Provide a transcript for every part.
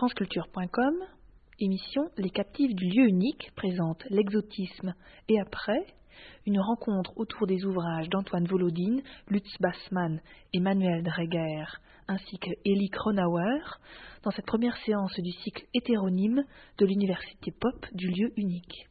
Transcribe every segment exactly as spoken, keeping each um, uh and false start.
franceculture point com, émission Les Captifs du lieu unique présente l'exotisme et après, une rencontre autour des ouvrages d'Antoine Volodine, Lutz Bassmann et Manuel Dreger, ainsi que Elie Kronauer, dans cette première séance du cycle hétéronyme de l'Université Pop du lieu unique.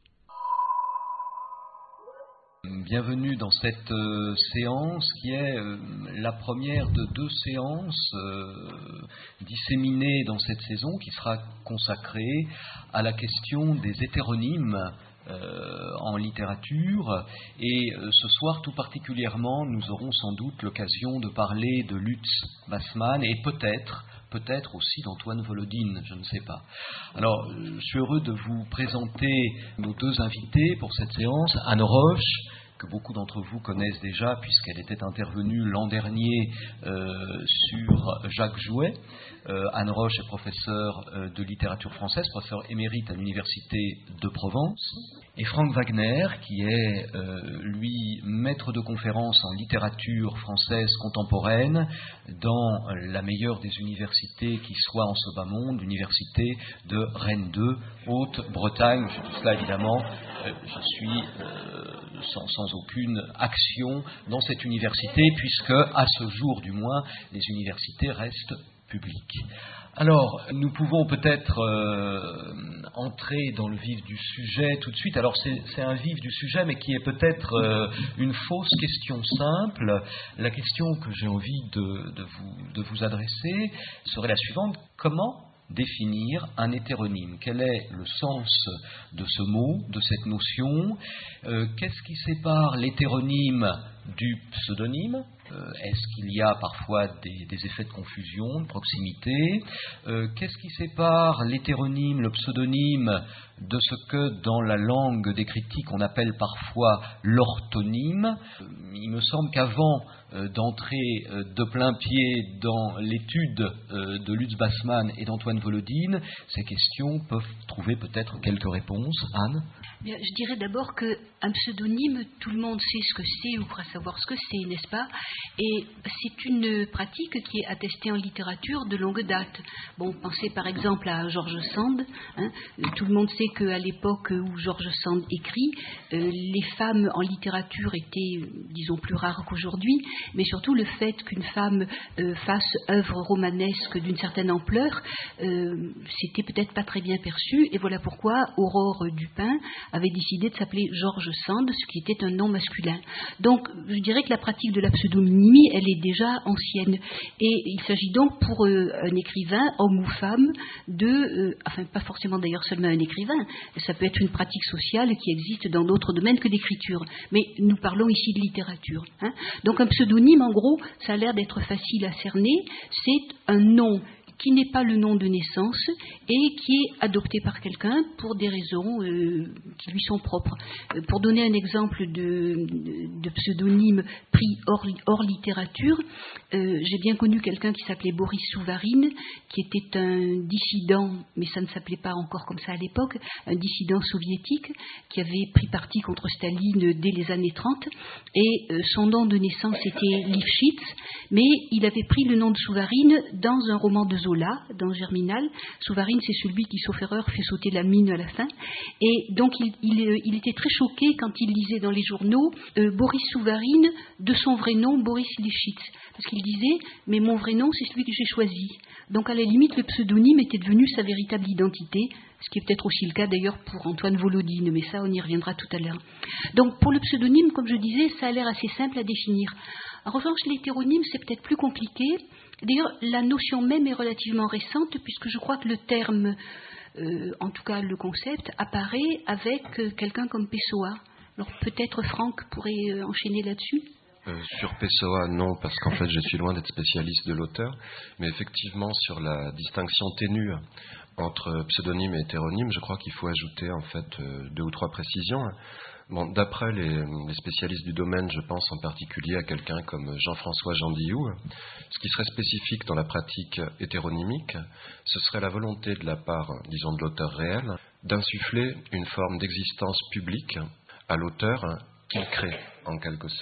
Bienvenue dans cette euh, séance qui est euh, la première de deux séances euh, disséminées dans cette saison qui sera consacrée à la question des hétéronymes euh, en littérature. Et euh, ce soir tout particulièrement, nous aurons sans doute l'occasion de parler de Lutz Bassmann et peut-être peut-être aussi d'Antoine Volodine, je ne sais pas. Alors, je suis heureux de vous présenter nos deux invités pour cette séance. Anne Roche, que beaucoup d'entre vous connaissent déjà, puisqu'elle était intervenue l'an dernier euh, sur Jacques Jouet. Euh, Anne Roche est professeure euh, de littérature française, professeure émérite à l'Université de Provence. Et Franck Wagner, qui est, euh, lui, maître de conférences en littérature française contemporaine dans la meilleure des universités qui soit en ce bas monde, l'université de Rennes deux, Haute-Bretagne. Je dis cela évidemment, euh, je suis euh, sans, sans aucune action dans cette université, puisque, à ce jour du moins, les universités restent publiques. Alors, nous pouvons peut-être euh, entrer dans le vif du sujet tout de suite. Alors, c'est, c'est un vif du sujet, mais qui est peut-être euh, une fausse question simple. La question que j'ai envie de, de, vous, de vous adresser serait la suivante. Comment définir un hétéronyme? Quel est le sens de ce mot, de cette notion? euh, Qu'est-ce qui sépare l'hétéronyme du pseudonyme? euh, Est-ce qu'il y a parfois des, des effets de confusion, de proximité? euh, Qu'est-ce qui sépare l'hétéronyme, le pseudonyme, de ce que dans la langue des critiques on appelle parfois l'orthonyme? euh, Il me semble qu'avant euh, d'entrer euh, de plein pied dans l'étude euh, de Lutz Bassmann et d'Antoine Volodine, ces questions peuvent trouver peut-être quelques réponses. Anne? Bien, je dirais d'abord qu'un pseudonyme, tout le monde sait ce que c'est ou croit savoir ce que c'est, n'est-ce pas? Et c'est une pratique qui est attestée en littérature de longue date. Bon, pensez par exemple à George Sand. Hein. Tout le monde sait qu'à l'époque où George Sand écrit, euh, les femmes en littérature étaient, disons, plus rares qu'aujourd'hui, mais surtout le fait qu'une femme euh, fasse œuvre romanesque d'une certaine ampleur, euh, c'était peut-être pas très bien perçu, et voilà pourquoi Aurore Dupin avait décidé de s'appeler George Sand, ce qui était un nom masculin. Donc, je dirais que la pratique de la pseudonymie, elle est déjà ancienne. Et il s'agit donc pour euh, un écrivain, homme ou femme, de, euh, enfin pas forcément d'ailleurs seulement un écrivain, ça peut être une pratique sociale qui existe dans d'autres domaines que l'écriture. Mais nous parlons ici de littérature. Hein. Donc un pseudonyme, en gros, ça a l'air d'être facile à cerner, c'est un nom qui n'est pas le nom de naissance et qui est adopté par quelqu'un pour des raisons euh, qui lui sont propres. Euh, pour donner un exemple de, de pseudonyme pris hors, hors littérature, euh, j'ai bien connu quelqu'un qui s'appelait Boris Souvarine, qui était un dissident, mais ça ne s'appelait pas encore comme ça à l'époque, un dissident soviétique qui avait pris parti contre Staline dès les années trente, et euh, son nom de naissance était Lifshitz, mais il avait pris le nom de Souvarine dans un roman de Zola, dans Germinal. Souvarine, c'est celui qui, sauf erreur, fait sauter la mine à la fin. Et donc, il, il, il était très choqué quand il lisait dans les journaux euh, Boris Souvarine, de son vrai nom, Boris Lifshitz. Parce qu'il disait, mais mon vrai nom, c'est celui que j'ai choisi. Donc, à la limite, le pseudonyme était devenu sa véritable identité, ce qui est peut-être aussi le cas d'ailleurs pour Antoine Volodine, mais ça, on y reviendra tout à l'heure. Donc, pour le pseudonyme, comme je disais, ça a l'air assez simple à définir. En revanche, l'hétéronyme, c'est peut-être plus compliqué. D'ailleurs, la notion même est relativement récente, puisque je crois que le terme, euh, en tout cas le concept, apparaît avec euh, quelqu'un comme Pessoa. Alors peut-être Franck pourrait euh, enchaîner là-dessus. Euh, sur Pessoa, non, parce qu'en fait je suis loin d'être spécialiste de l'auteur, mais effectivement sur la distinction ténue entre pseudonyme et hétéronyme, je crois qu'il faut ajouter en fait euh, deux ou trois précisions. Bon, d'après les, les spécialistes du domaine, je pense en particulier à quelqu'un comme Jean-François Jandillou, ce qui serait spécifique dans la pratique hétéronymique, ce serait la volonté de la part, disons, de l'auteur réel, d'insuffler une forme d'existence publique à l'auteur qu'il crée, en quelque sorte.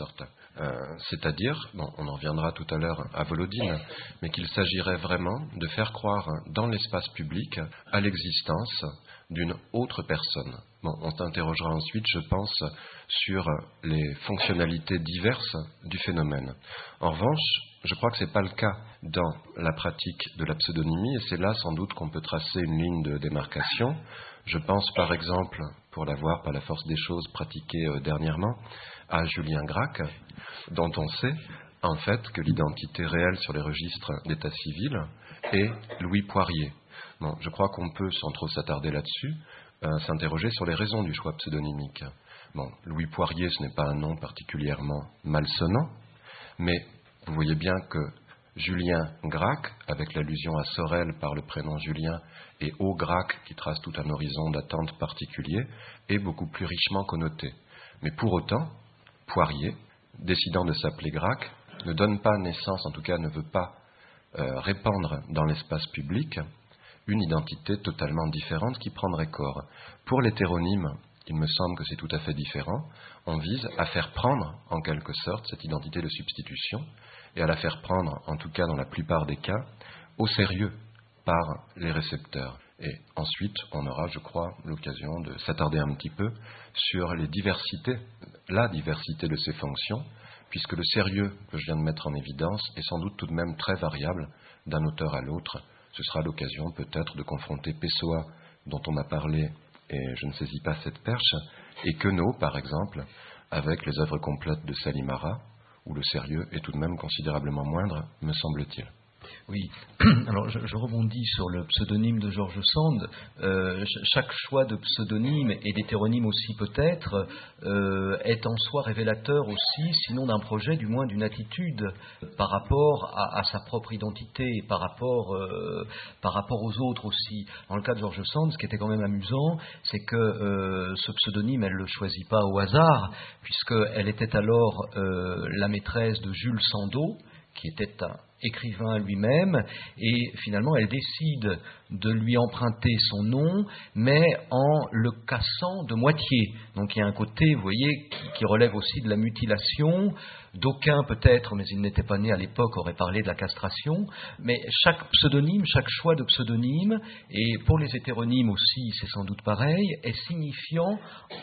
Euh, c'est-à-dire, bon, on en reviendra tout à l'heure à Volodine, mais qu'il s'agirait vraiment de faire croire dans l'espace public à l'existence d'une autre personne. Bon, on s'interrogera ensuite, je pense, sur les fonctionnalités diverses du phénomène. En revanche, je crois que ce n'est pas le cas dans la pratique de la pseudonymie, et c'est là sans doute qu'on peut tracer une ligne de démarcation. Je pense par exemple, pour l'avoir par la force des choses pratiquée euh, dernièrement, à Julien Gracq, dont on sait en fait que l'identité réelle sur les registres d'état civil est Louis Poirier. Bon, je crois qu'on peut, sans trop s'attarder là-dessus, euh, s'interroger sur les raisons du choix pseudonymique. Bon, Louis Poirier, ce n'est pas un nom particulièrement malsonnant, mais vous voyez bien que Julien Gracq, avec l'allusion à Sorel par le prénom Julien, et au Gracq, qui trace tout un horizon d'attente particulier, est beaucoup plus richement connoté. Mais pour autant, Poirier, décidant de s'appeler Gracq, ne donne pas naissance, en tout cas ne veut pas euh, répandre dans l'espace public une identité totalement différente qui prendrait corps. Pour l'hétéronyme, il me semble que c'est tout à fait différent. On vise à faire prendre, en quelque sorte, cette identité de substitution et à la faire prendre, en tout cas dans la plupart des cas, au sérieux par les récepteurs. Et ensuite, on aura, je crois, l'occasion de s'attarder un petit peu sur les diversités, la diversité de ces fonctions, puisque le sérieux que je viens de mettre en évidence est sans doute tout de même très variable d'un auteur à l'autre. Ce sera l'occasion peut-être de confronter Pessoa, dont on a parlé, et je ne saisis pas cette perche, et Queneau, par exemple, avec les œuvres complètes de Salimara, où le sérieux est tout de même considérablement moindre, me semble-t-il. Oui, alors je, je rebondis sur le pseudonyme de George Sand. Euh, chaque choix de pseudonyme et d'hétéronyme aussi peut-être euh, est en soi révélateur aussi, sinon d'un projet, du moins d'une attitude par rapport à, à sa propre identité et par rapport, euh, par rapport aux autres aussi. Dans le cas de George Sand, ce qui était quand même amusant, c'est que euh, ce pseudonyme, elle ne le choisit pas au hasard, puisqu'elle était alors euh, la maîtresse de Jules Sandeau, qui était un écrivain lui-même, et finalement elle décide de lui emprunter son nom, mais en le cassant de moitié. Donc il y a un côté, vous voyez, qui, qui relève aussi de la mutilation. D'aucuns peut-être, mais ils n'étaient pas nés à l'époque, auraient parlé de la castration. Mais chaque pseudonyme, chaque choix de pseudonyme, et pour les hétéronymes aussi, c'est sans doute pareil, est signifiant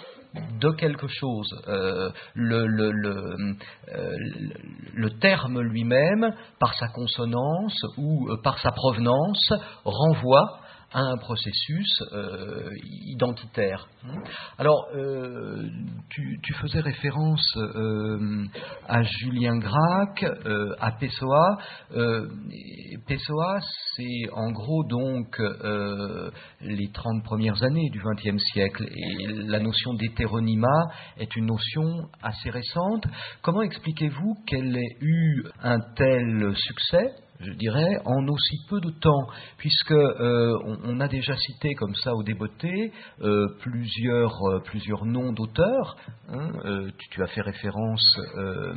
de quelque chose. Euh, le, le, le, euh, le terme lui-même, par sa consonance ou euh, par sa provenance, renvoie à un processus euh, identitaire. Alors, euh, tu, tu faisais référence euh, à Julien Gracq, euh, à Pessoa. Euh, Pessoa, c'est en gros donc euh, les trente premières années du vingtième siècle, et la notion d'hétéronymat est une notion assez récente. Comment expliquez-vous qu'elle ait eu un tel succès, je dirais, en aussi peu de temps, puisque euh, on, on a déjà cité comme ça au débeauté euh, plusieurs, euh, plusieurs noms d'auteurs. Hein, euh, tu, tu as fait référence euh,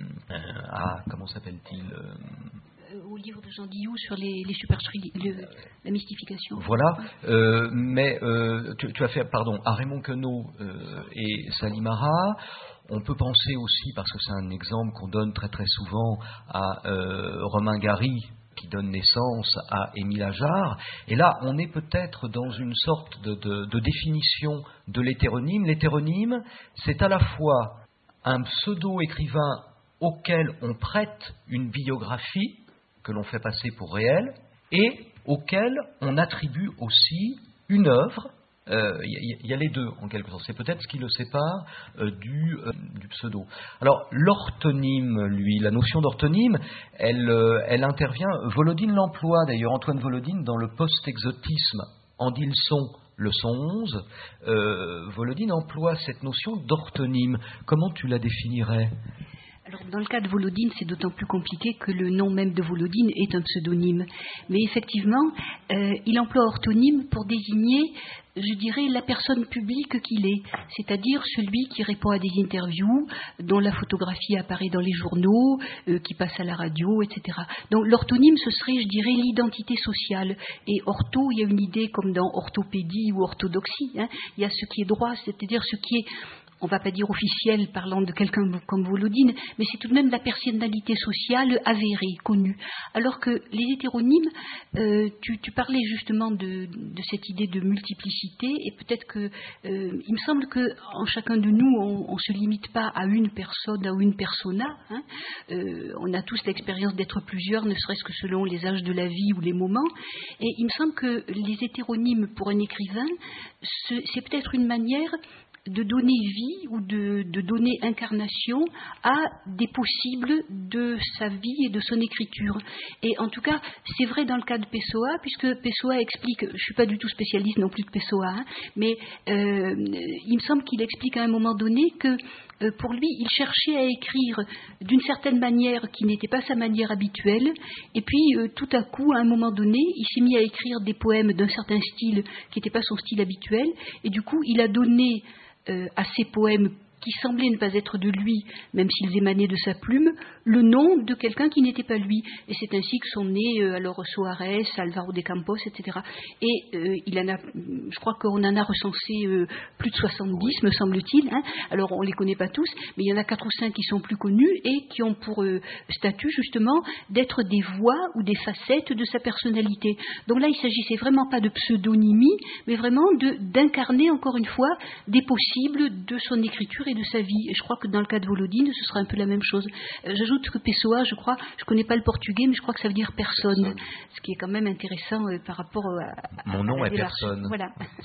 à, comment s'appelle-t-il euh, au livre de Jean Guillou sur les, les supercheries, le, la mystification. Voilà, euh, mais euh, tu, tu as fait, pardon, à Raymond Queneau euh, et Salimara. On peut penser aussi, parce que c'est un exemple qu'on donne très très souvent, à euh, Romain Gary, qui donne naissance à Émile Ajar. Et là, on est peut-être dans une sorte de, de, de définition de l'hétéronyme. L'hétéronyme, c'est à la fois un pseudo-écrivain auquel on prête une biographie, que l'on fait passer pour réelle, et auquel on attribue aussi une œuvre. Il euh, y, y a les deux en quelque sorte, c'est peut-être ce qui le sépare euh, du, euh, du pseudo. Alors l'orthonyme, lui, la notion d'orthonyme, elle, euh, elle intervient, Volodine l'emploie d'ailleurs, Antoine Volodine, dans le post-exotisme Andilson, leçon onze, euh, Volodine emploie cette notion d'orthonyme. Comment tu la définirais ? Alors, dans le cas de Volodine, c'est d'autant plus compliqué que le nom même de Volodine est un pseudonyme. Mais effectivement, euh, il emploie orthonyme pour désigner, je dirais, la personne publique qu'il est, c'est-à-dire celui qui répond à des interviews, dont la photographie apparaît dans les journaux, euh, qui passe à la radio, et cetera. Donc l'orthonyme, ce serait, je dirais, l'identité sociale. Et ortho, il y a une idée comme dans orthopédie ou orthodoxie. Hein, il y a ce qui est droit, c'est-à-dire ce qui est on ne va pas dire officielle, parlant de quelqu'un comme Volodine, mais c'est tout de même la personnalité sociale avérée, connue. Alors que les hétéronymes, euh, tu, tu parlais justement de, de cette idée de multiplicité, et peut-être que, euh, il me semble qu'en chacun de nous, on ne se limite pas à une personne, à une persona. Hein. Euh, on a tous l'expérience d'être plusieurs, ne serait-ce que selon les âges de la vie ou les moments. Et il me semble que les hétéronymes pour un écrivain, c'est peut-être une manière de donner vie ou de, de donner incarnation à des possibles de sa vie et de son écriture. Et en tout cas, c'est vrai dans le cas de Pessoa, puisque Pessoa explique, je ne suis pas du tout spécialiste non plus de Pessoa, hein, mais euh, il me semble qu'il explique à un moment donné que euh, pour lui, il cherchait à écrire d'une certaine manière qui n'était pas sa manière habituelle, et puis euh, tout à coup, à un moment donné, il s'est mis à écrire des poèmes d'un certain style qui n'était pas son style habituel, et du coup, il a donné Euh, à ces poèmes qui semblaient ne pas être de lui, même s'ils émanaient de sa plume, le nom de quelqu'un qui n'était pas lui. Et c'est ainsi que sont nés euh, alors Soares, Álvaro de Campos, et cetera. Et euh, il en a, je crois qu'on en a recensé euh, plus de soixante-dix, oui. me semble-t-il. Hein. Alors on ne les connaît pas tous, mais il y en a quatre ou cinq qui sont plus connus et qui ont pour euh, statut justement d'être des voix ou des facettes de sa personnalité. Donc là, il ne s'agissait vraiment pas de pseudonymie, mais vraiment de, d'incarner encore une fois des possibles de son écriture de sa vie. Et je crois que dans le cas de Volodine, ce sera un peu la même chose. Euh, j'ajoute que Pessoa, je crois, je ne connais pas le portugais, mais je crois que ça veut dire personne, personne. Ce qui est quand même intéressant euh, par rapport à... Mon nom à est personne. Voilà.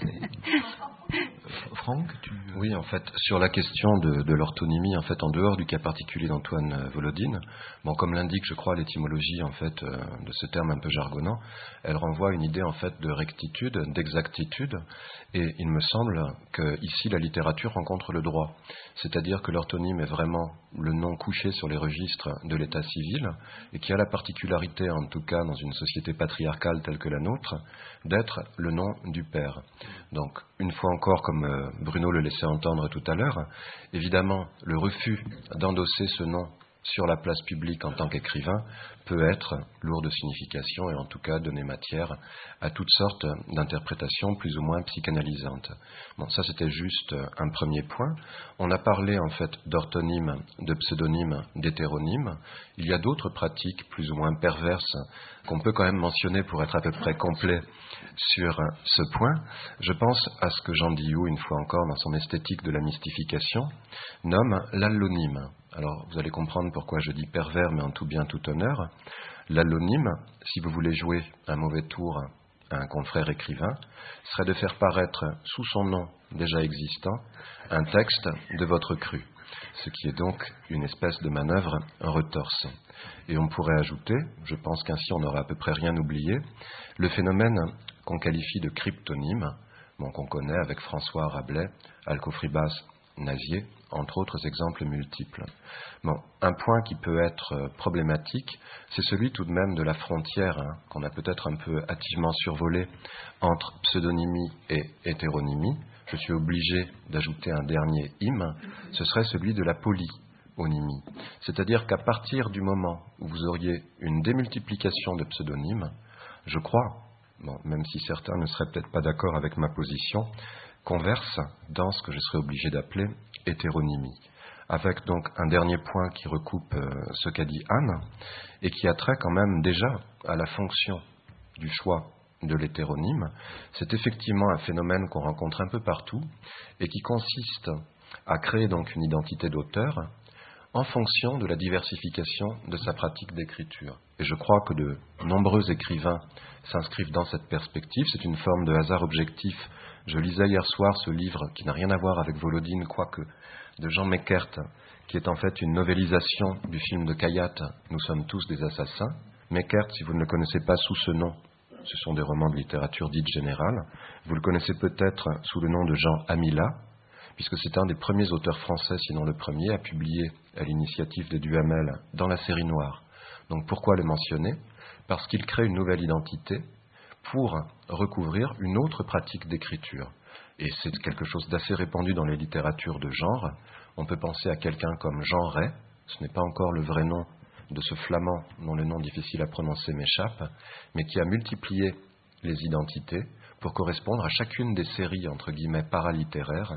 Franck, tu... Oui, en fait, sur la question de, de l'orthonymie, en fait, en dehors du cas particulier d'Antoine Volodine, bon, comme l'indique, je crois, l'étymologie, en fait, euh, de ce terme un peu jargonnant, elle renvoie à une idée, en fait, de rectitude, d'exactitude, et il me semble que ici, la littérature rencontre le droit. C'est-à-dire que l'orthonyme est vraiment le nom couché sur les registres de l'état civil, et qui a la particularité, en tout cas, dans une société patriarcale telle que la nôtre, d'être le nom du père. Donc, une fois encore, comme Bruno le laissait entendre tout à l'heure, évidemment, le refus d'endosser ce nom sur la place publique en tant qu'écrivain peut être lourd de signification et en tout cas donner matière à toutes sortes d'interprétations plus ou moins psychanalysantes. Bon, ça c'était juste un premier point. On a parlé en fait d'orthonyme, de pseudonyme, d'hétéronyme. Il y a d'autres pratiques plus ou moins perverses qu'on peut quand même mentionner pour être à peu près complet sur ce point. Je pense à ce que Jean Dioux, une fois encore, dans son esthétique de la mystification, nomme l'allonyme. Alors, vous allez comprendre pourquoi je dis pervers, mais en tout bien, tout honneur. L'allonyme, si vous voulez jouer un mauvais tour à un confrère écrivain, serait de faire paraître sous son nom déjà existant un texte de votre cru, ce qui est donc une espèce de manœuvre retorse. Et on pourrait ajouter, je pense qu'ainsi on n'aura à peu près rien oublié, le phénomène qu'on qualifie de cryptonyme, bon, qu'on connaît avec François Rabelais, Alcofribas, Nazier, entre autres exemples multiples. Bon, un point qui peut être problématique, c'est celui tout de même de la frontière, hein, qu'on a peut-être un peu hâtivement survolée entre pseudonymie et hétéronymie. Je suis obligé d'ajouter un dernier hymne, ce serait celui de la polyonymie. C'est-à-dire qu'à partir du moment où vous auriez une démultiplication de pseudonymes, je crois, bon, même si certains ne seraient peut-être pas d'accord avec ma position, qu'on verse dans ce que je serais obligé d'appeler hétéronymie. Avec donc un dernier point qui recoupe euh, ce qu'a dit Anne, et qui a trait quand même déjà à la fonction du choix de l'hétéronyme. C'est effectivement un phénomène qu'on rencontre un peu partout, et qui consiste à créer donc une identité d'auteur en fonction de la diversification de sa pratique d'écriture. Et je crois que de nombreux écrivains s'inscrivent dans cette perspective. C'est une forme de hasard objectif. Je lisais hier soir ce livre qui n'a rien à voir avec Volodine, quoique, de Jean Meckert, qui est en fait une novélisation du film de Kayat, Nous sommes tous des assassins. Meckert, si vous ne le connaissez pas sous ce nom, ce sont des romans de littérature dite générale. Vous le connaissez peut-être sous le nom de Jean Amila, puisque c'est un des premiers auteurs français, sinon le premier, à publier à l'initiative de Duhamel dans la série noire. Donc pourquoi le mentionner ? Parce qu'il crée une nouvelle identité pour recouvrir une autre pratique d'écriture. Et c'est quelque chose d'assez répandu dans les littératures de genre. On peut penser à quelqu'un comme Jean Ray, ce n'est pas encore le vrai nom de ce flamand dont le nom difficile à prononcer m'échappe, mais qui a multiplié les identités pour correspondre à chacune des séries, entre guillemets, paralittéraires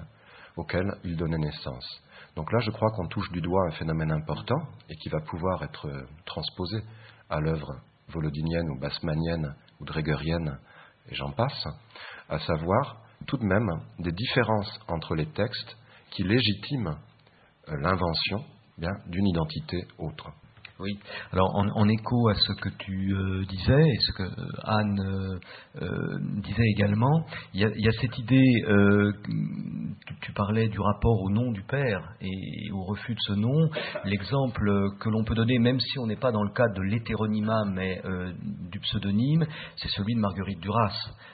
auquel il donnait naissance. Donc là, je crois qu'on touche du doigt un phénomène important et qui va pouvoir être transposé à l'œuvre volodinienne ou bassmannienne ou dregerienne, et j'en passe, à savoir tout de même des différences entre les textes qui légitiment l'invention bien, d'une identité autre. Oui, alors en, en écho à ce que tu euh, disais et ce que euh, Anne euh, euh, disait également, il y a, il y a cette idée, euh, tu, tu parlais du rapport au nom du père et au refus de ce nom. L'exemple que l'on peut donner, même si on n'est pas dans le cadre de l'hétéronymat mais euh, du pseudonyme, c'est celui de Marguerite Duras,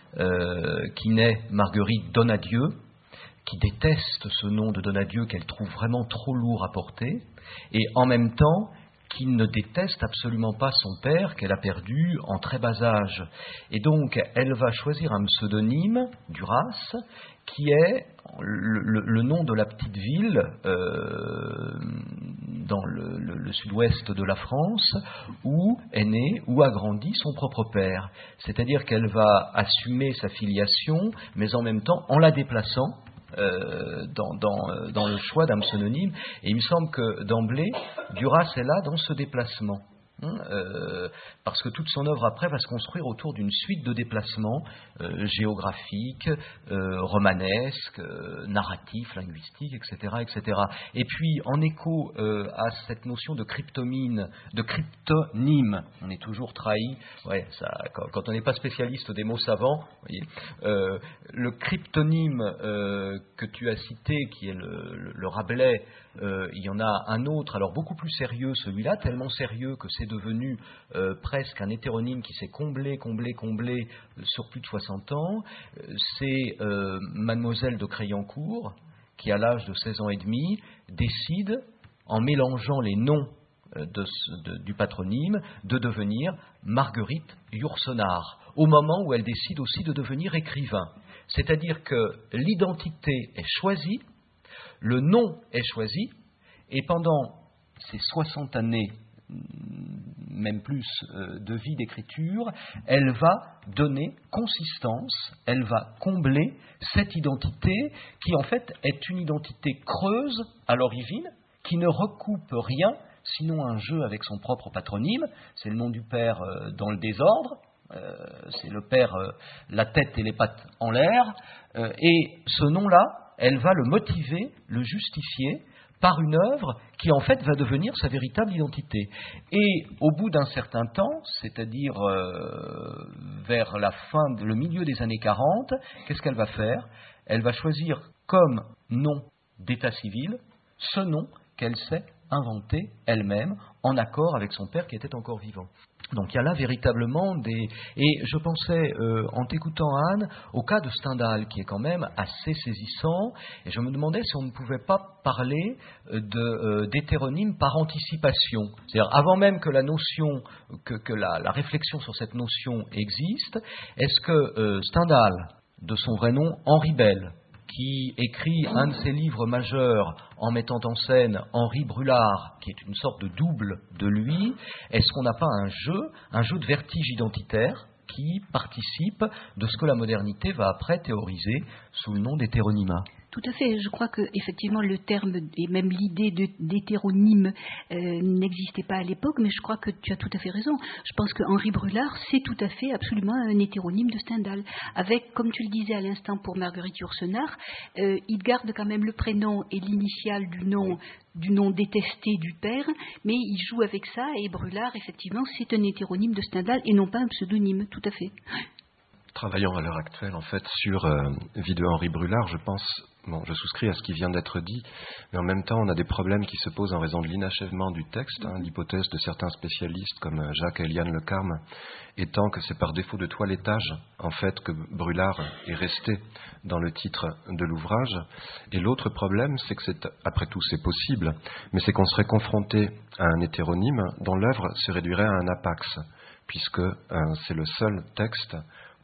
euh, qui naît Marguerite Donadieu, qui déteste ce nom de Donadieu qu'elle trouve vraiment trop lourd à porter, et en même temps qui ne déteste absolument pas son père qu'elle a perdu en très bas âge. Et donc, elle va choisir un pseudonyme, Duras, qui est le, le, le nom de la petite ville euh, dans le, le, le sud-ouest de la France où est né, où a grandi son propre père. C'est-à-dire qu'elle va assumer sa filiation, mais en même temps en la déplaçant Euh, dans, dans, dans le choix d'un pseudonyme. Et il me semble que d'emblée, Duras est là dans ce déplacement. Hein, euh, parce que toute son œuvre après va se construire autour d'une suite de déplacements euh, géographiques, euh, romanesques, euh, narratifs, linguistiques, et cetera, et cetera. Et puis, en écho euh, à cette notion de cryptomine, de cryptonyme, on est toujours trahi. Ouais, ça, quand, quand on n'est pas spécialiste des mots savants, vous voyez, euh, le cryptonyme euh, que tu as cité, qui est le, le, le Rabelais, euh, il y en a un autre, alors beaucoup plus sérieux, celui-là, tellement sérieux que c'est devenu euh, presque un hétéronyme qui s'est comblé, comblé, comblé euh, sur plus de soixante ans. Euh, c'est euh, Mademoiselle de Crayoncourt, qui à l'âge de seize ans et demi, décide, en mélangeant les noms euh, de, de, du patronyme, de devenir Marguerite Yourcenar, au moment où elle décide aussi de devenir écrivain. C'est-à-dire que l'identité est choisie, le nom est choisi, et pendant ces soixante années, même plus, euh, de vie d'écriture, elle va donner consistance, elle va combler cette identité qui en fait est une identité creuse à l'origine, qui ne recoupe rien, sinon un jeu avec son propre patronyme. C'est le nom du père euh, dans le désordre, euh, c'est le père euh, la tête et les pattes en l'air, euh, et ce nom-là, elle va le motiver, le justifier par une œuvre qui en fait va devenir sa véritable identité. Et au bout d'un certain temps, c'est-à-dire euh, vers la fin, le milieu des années quarante, qu'est-ce qu'elle va faire? Elle va choisir comme nom d'état civil ce nom qu'elle s'est inventé elle-même en accord avec son père qui était encore vivant. Donc il y a là véritablement des... Et je pensais, euh, en t'écoutant Anne, au cas de Stendhal, qui est quand même assez saisissant, et je me demandais si on ne pouvait pas parler de, euh, d'hétéronyme par anticipation. C'est-à-dire, avant même que la notion, que, que la, la réflexion sur cette notion existe, est-ce que euh, Stendhal, de son vrai nom, Henri Bell, qui écrit un de ses livres majeurs en mettant en scène Henri Brulard, qui est une sorte de double de lui, est-ce qu'on n'a pas un jeu, un jeu de vertige identitaire qui participe de ce que la modernité va après théoriser sous le nom d'hétéronymat? Tout à fait. Je crois que effectivement le terme et même l'idée de, d'hétéronyme euh, n'existait pas à l'époque, mais je crois que tu as tout à fait raison. Je pense que Henri Brulard, c'est tout à fait absolument un hétéronyme de Stendhal. Avec, comme tu le disais à l'instant pour Marguerite Yourcenar, euh, il garde quand même le prénom et l'initiale du nom du nom détesté du père, mais il joue avec ça, et Brulard, effectivement, c'est un hétéronyme de Stendhal et non pas un pseudonyme, tout à fait. Travaillant à l'heure actuelle, en fait, sur euh, vie de Henri Brulard, je pense, bon, je souscris à ce qui vient d'être dit, mais en même temps, on a des problèmes qui se posent en raison de l'inachèvement du texte. Hein, l'hypothèse de certains spécialistes, comme Jacques et Eliane Le Carme, étant que c'est par défaut de toilettage, en fait, que Brulard est resté dans le titre de l'ouvrage. Et l'autre problème, c'est que c'est, après tout, c'est possible, mais c'est qu'on serait confronté à un hétéronyme dont l'œuvre se réduirait à un apax, puisque euh, c'est le seul texte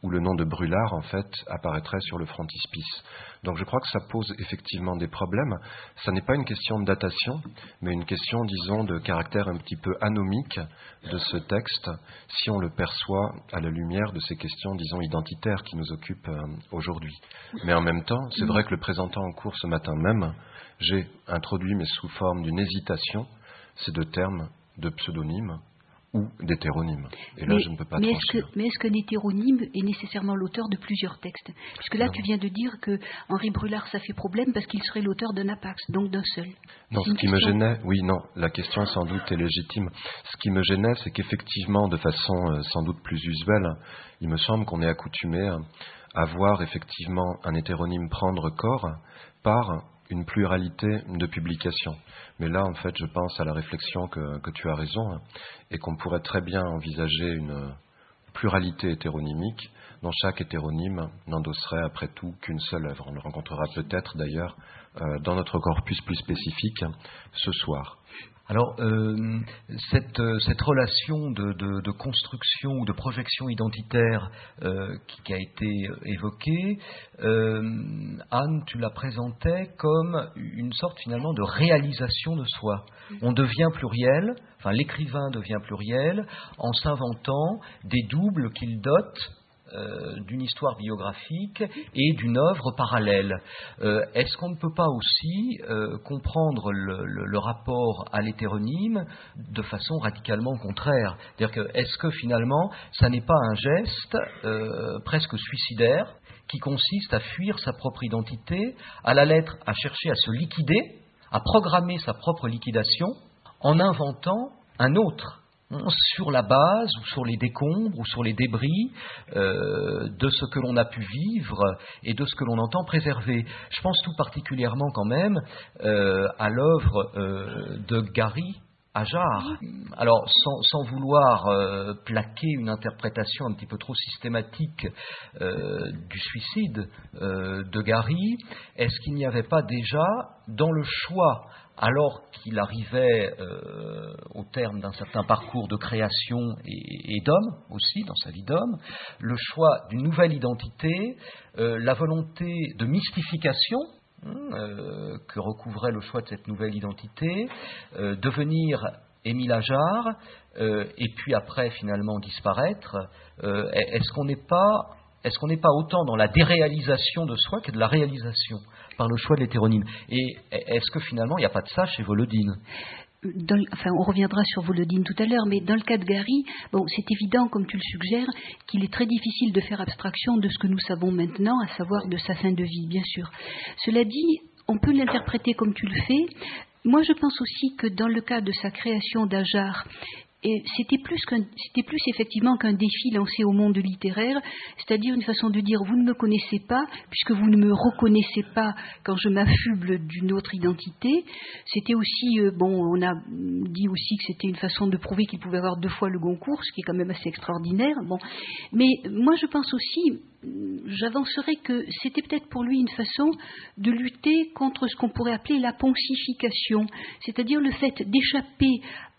où le nom de Brûlard, en fait, apparaîtrait sur le frontispice. Donc je crois que ça pose effectivement des problèmes. Ça n'est pas une question de datation, mais une question, disons, de caractère un petit peu anomique de ce texte, si on le perçoit à la lumière de ces questions, disons, identitaires qui nous occupent euh, aujourd'hui. Mais en même temps, c'est vrai que le présentant en cours ce matin même, j'ai introduit, mais sous forme d'une hésitation, ces deux termes de pseudonyme ou d'hétéronyme. Et là, mais, je ne peux pas mais trancher. Est-ce que, mais est-ce qu'un hétéronyme est nécessairement l'auteur de plusieurs textes? Puisque là, non. Tu viens de dire que Henri Brûlard, ça fait problème parce qu'il serait l'auteur d'un apax, donc d'un seul. Non, ce qui question... me gênait, oui, non, la question sans doute est légitime. Ce qui me gênait, c'est qu'effectivement, de façon euh, sans doute plus usuelle, il me semble qu'on est accoutumé à voir effectivement un hétéronyme prendre corps par une pluralité de publications. Mais là, en fait, je pense à la réflexion que, que tu as raison, et qu'on pourrait très bien envisager une pluralité hétéronymique dont chaque hétéronyme n'endosserait après tout qu'une seule œuvre. On le rencontrera peut-être d'ailleurs euh, dans notre corpus plus spécifique ce soir. Alors, euh, cette, cette relation de, de, de construction ou de projection identitaire euh, qui, qui a été évoquée, euh, Anne, tu la présentais comme une sorte finalement de réalisation de soi. On devient pluriel, enfin l'écrivain devient pluriel en s'inventant des doubles qu'il dote Euh, d'une histoire biographique et d'une œuvre parallèle. Euh, est-ce qu'on ne peut pas aussi euh, comprendre le, le, le rapport à l'hétéronyme de façon radicalement contraire? C'est-à-dire que, est-ce que finalement, ça n'est pas un geste euh, presque suicidaire qui consiste à fuir sa propre identité, à la lettre à chercher à se liquider, à programmer sa propre liquidation en inventant un autre sur la base ou sur les décombres ou sur les débris euh, de ce que l'on a pu vivre et de ce que l'on entend préserver. Je pense tout particulièrement quand même euh, à l'œuvre euh, de Gary Ajar. Alors, sans, sans vouloir euh, plaquer une interprétation un petit peu trop systématique euh, du suicide euh, de Gary, est-ce qu'il n'y avait pas déjà, dans le choix, alors qu'il arrivait euh, au terme d'un certain parcours de création et, et d'homme aussi, dans sa vie d'homme, le choix d'une nouvelle identité, euh, la volonté de mystification euh, que recouvrait le choix de cette nouvelle identité, euh, devenir Émile Ajar, euh, et puis après finalement disparaître. Euh, est-ce qu'on n'est pas, est-ce qu'on n'est pas autant dans la déréalisation de soi que de la réalisation par le choix de l'hétéronyme? Et est-ce que finalement il n'y a pas de ça chez Volodine? Dans, enfin, on reviendra sur Volodine tout à l'heure, mais dans le cas de Gary, bon, c'est évident, comme tu le suggères, qu'il est très difficile de faire abstraction de ce que nous savons maintenant, à savoir de sa fin de vie, bien sûr. Cela dit, on peut l'interpréter comme tu le fais. Moi, je pense aussi que dans le cas de sa création d'Ajar, et c'était plus qu'un, c'était plus effectivement qu'un défi lancé au monde littéraire, c'est-à-dire une façon de dire vous ne me connaissez pas puisque vous ne me reconnaissez pas quand je m'affuble d'une autre identité. C'était aussi euh, bon, on a dit aussi que c'était une façon de prouver qu'il pouvait avoir deux fois le Goncourt, ce qui est quand même assez extraordinaire. Bon, mais moi je pense aussi, j'avancerais que c'était peut-être pour lui une façon de lutter contre ce qu'on pourrait appeler la ponsification, c'est-à-dire le fait d'échapper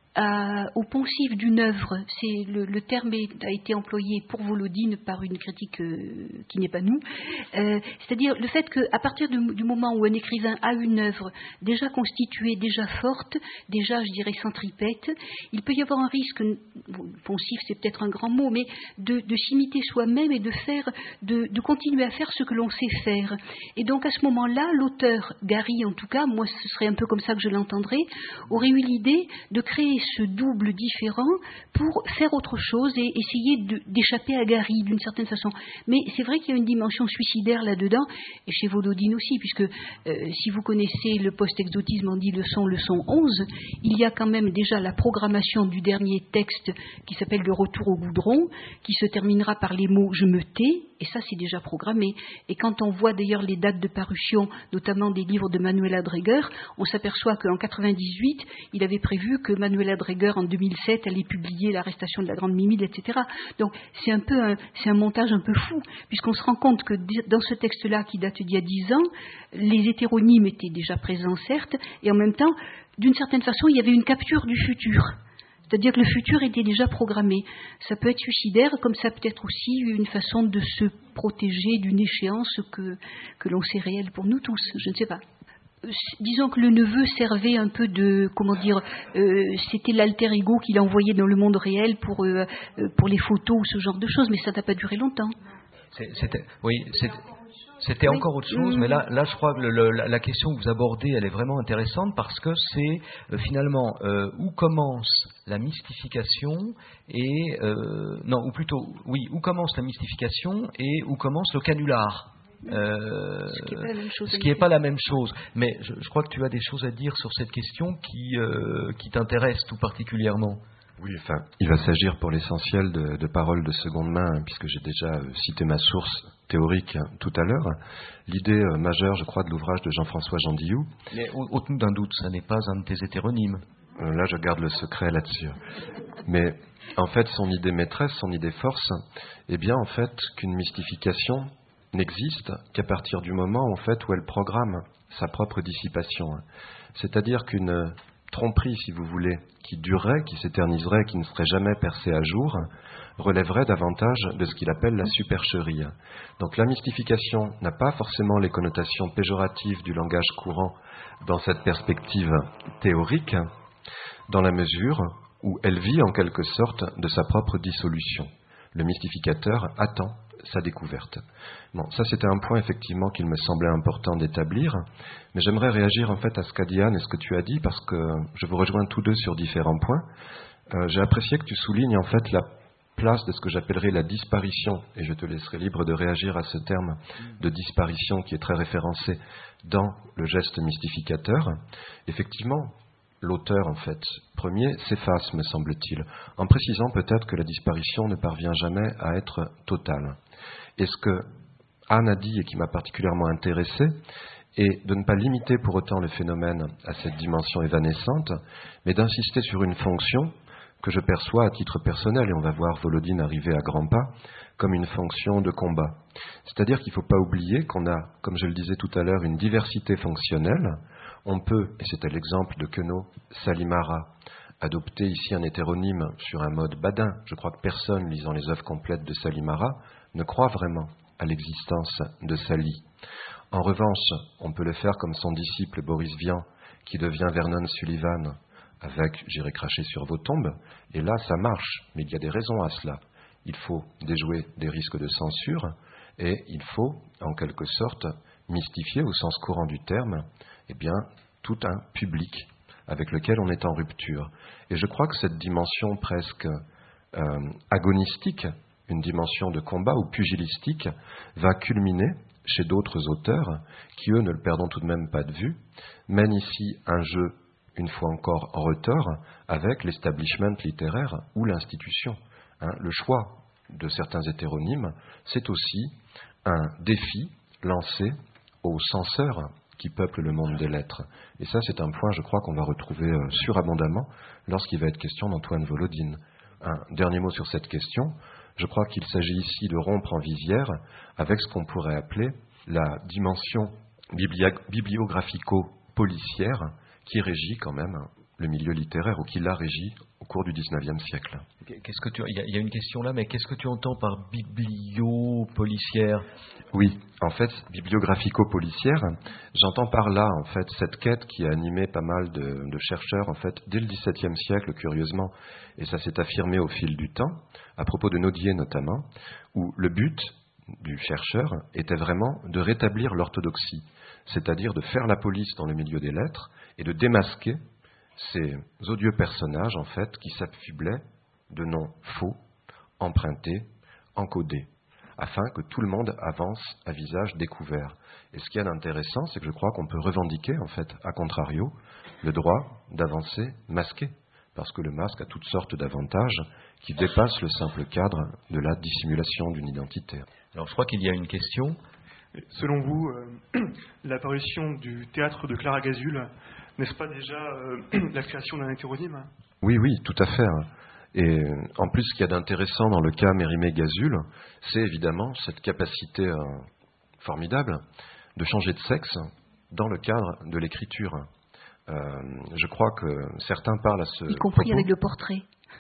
À, au poncif d'une œuvre. C'est le, le terme est, a été employé pour Volodine par une critique euh, qui n'est pas nous. Euh, c'est-à-dire le fait qu'à partir du, du moment où un écrivain a une œuvre déjà constituée, déjà forte, déjà, je dirais, centripète, il peut y avoir un risque, bon, poncif c'est peut-être un grand mot, mais de, de s'imiter soi-même et de faire, de, de continuer à faire ce que l'on sait faire. Et donc à ce moment-là, l'auteur, Gary en tout cas, moi ce serait un peu comme ça que je l'entendrais, aurait eu l'idée de créer ce double différent pour faire autre chose et essayer de, d'échapper à Gary d'une certaine façon. Mais c'est vrai qu'il y a une dimension suicidaire là-dedans, et chez Volodine aussi, puisque euh, si vous connaissez le post-exotisme en dix leçons, leçon onze, il y a quand même déjà la programmation du dernier texte qui s'appelle Le retour au goudron, qui se terminera par les mots « je me tais », et ça c'est déjà programmé. Et quand on voit d'ailleurs les dates de parution, notamment des livres de Manuela Dreger, on s'aperçoit qu'en quatre-vingt-dix-huit, il avait prévu que Manuela Dreger en deux mille sept allait publier l'arrestation de la grande Mimile, et cetera. Donc c'est un peu un, c'est un montage un peu fou, puisqu'on se rend compte que dans ce texte-là, qui date d'il y a dix ans, les hétéronymes étaient déjà présents, certes, et en même temps, d'une certaine façon, il y avait une capture du futur. C'est-à-dire que le futur était déjà programmé. Ça peut être suicidaire, comme ça peut être aussi une façon de se protéger d'une échéance que, que l'on sait réelle pour nous tous. Je ne sais pas. Disons que le neveu servait un peu de, comment dire, euh, c'était l'alter ego qu'il a envoyé dans le monde réel pour, euh, pour les photos ou ce genre de choses, mais ça n'a pas duré longtemps. C'était, oui, c'était, c'était oui. encore autre chose, mmh. mais là, là, je crois que le, le, la question que vous abordez, elle est vraiment intéressante parce que c'est euh, finalement euh, où commence la mystification et euh, non, ou plutôt, oui, où commence la mystification et où commence le canular. Euh, ce qui n'est pas la même chose. Mais je, je crois que tu as des choses à dire sur cette question qui, euh, qui t'intéresse tout particulièrement. Oui, enfin, il va s'agir pour l'essentiel de, de paroles de seconde main, hein, puisque j'ai déjà euh, cité ma source théorique hein, tout à l'heure. L'idée euh, majeure, je crois, de l'ouvrage de Jean-François Jandillou. Mais ôte-nous d'un doute, ça n'est pas un de tes hétéronymes. Euh, là, je garde le secret là-dessus. Mais en fait, son idée maîtresse, son idée force, est bien en fait qu'une mystification n'existe qu'à partir du moment en fait où elle programme sa propre dissipation. C'est-à-dire qu'une tromperie, si vous voulez, qui durerait, qui s'éterniserait, qui ne serait jamais percée à jour, relèverait davantage de ce qu'il appelle la supercherie. Donc la mystification n'a pas forcément les connotations péjoratives du langage courant dans cette perspective théorique, dans la mesure où elle vit en quelque sorte de sa propre dissolution. Le mystificateur attend sa découverte. Bon, ça c'était un point effectivement qu'il me semblait important d'établir, mais j'aimerais réagir en fait à ce qu'a dit Anne et ce que tu as dit parce que je vous rejoins tous deux sur différents points. Euh, j'ai apprécié que tu soulignes en fait la place de ce que j'appellerais la disparition, et je te laisserai libre de réagir à ce terme de disparition qui est très référencé dans le geste mystificateur. Effectivement, l'auteur, en fait, premier, s'efface, me semble-t-il, en précisant peut-être que la disparition ne parvient jamais à être totale. Et ce que Anne a dit et qui m'a particulièrement intéressé est de ne pas limiter pour autant le phénomène à cette dimension évanescente, mais d'insister sur une fonction que je perçois à titre personnel, et on va voir Volodine arriver à grands pas, comme une fonction de combat. C'est-à-dire qu'il ne faut pas oublier qu'on a, comme je le disais tout à l'heure, une diversité fonctionnelle. On peut, et c'était l'exemple de Queneau Salimara, adopter ici un hétéronyme sur un mode badin. Je crois que personne, lisant les œuvres complètes de Salimara, ne croit vraiment à l'existence de Sali. En revanche, on peut le faire comme son disciple Boris Vian, qui devient Vernon Sullivan, avec « J'irai cracher sur vos tombes », et là, ça marche, mais il y a des raisons à cela. Il faut déjouer des risques de censure, et il faut, en quelque sorte, mystifier, au sens courant du terme, eh bien, tout un public avec lequel on est en rupture. Et je crois que cette dimension presque euh, agonistique, une dimension de combat ou pugilistique, va culminer chez d'autres auteurs qui, eux, ne le perdons tout de même pas de vue, mènent ici un jeu, une fois encore en retort, avec l'establishment littéraire ou l'institution. Hein, le choix de certains hétéronymes, c'est aussi un défi lancé aux censeurs qui peuplent le monde des lettres. Et ça, c'est un point, je crois, qu'on va retrouver euh, surabondamment lorsqu'il va être question d'Antoine Volodine. Un dernier mot sur cette question. Je crois qu'il s'agit ici de rompre en visière avec ce qu'on pourrait appeler la dimension biblia- bibliographico-policière qui régit quand même le milieu littéraire ou qui l'a régi au cours du dix-neuvième siècle. Qu'est-ce que tu, il y a, il y a une question là, mais qu'est-ce que tu entends par biblio-policière ? Oui, en fait, bibliographico-policière, j'entends par là, en fait, cette quête qui a animé pas mal de, de chercheurs, en fait, dès le dix-septième siècle, curieusement, et ça s'est affirmé au fil du temps, à propos de Nodier notamment, où le but du chercheur était vraiment de rétablir l'orthodoxie, c'est-à-dire de faire la police dans le milieu des lettres et de démasquer ces odieux personnages, en fait, qui s'affublaient de noms faux, empruntés, encodés, afin que tout le monde avance à visage découvert. Et ce qui est intéressant, c'est que je crois qu'on peut revendiquer, en fait, à contrario, le droit d'avancer masqué, parce que le masque a toutes sortes d'avantages qui dépassent le simple cadre de la dissimulation d'une identité. Alors, je crois qu'il y a une question. Selon vous, euh, l'apparition du théâtre de Clara Gazul, n'est-ce pas déjà euh, la création d'un hétéronyme ? Oui, oui, tout à fait. Et en plus, ce qu'il y a d'intéressant dans le cas Mérimée-Gazul, c'est évidemment cette capacité euh, formidable de changer de sexe dans le cadre de l'écriture. Euh, je crois que certains parlent à ce y compris propos. Avec le portrait.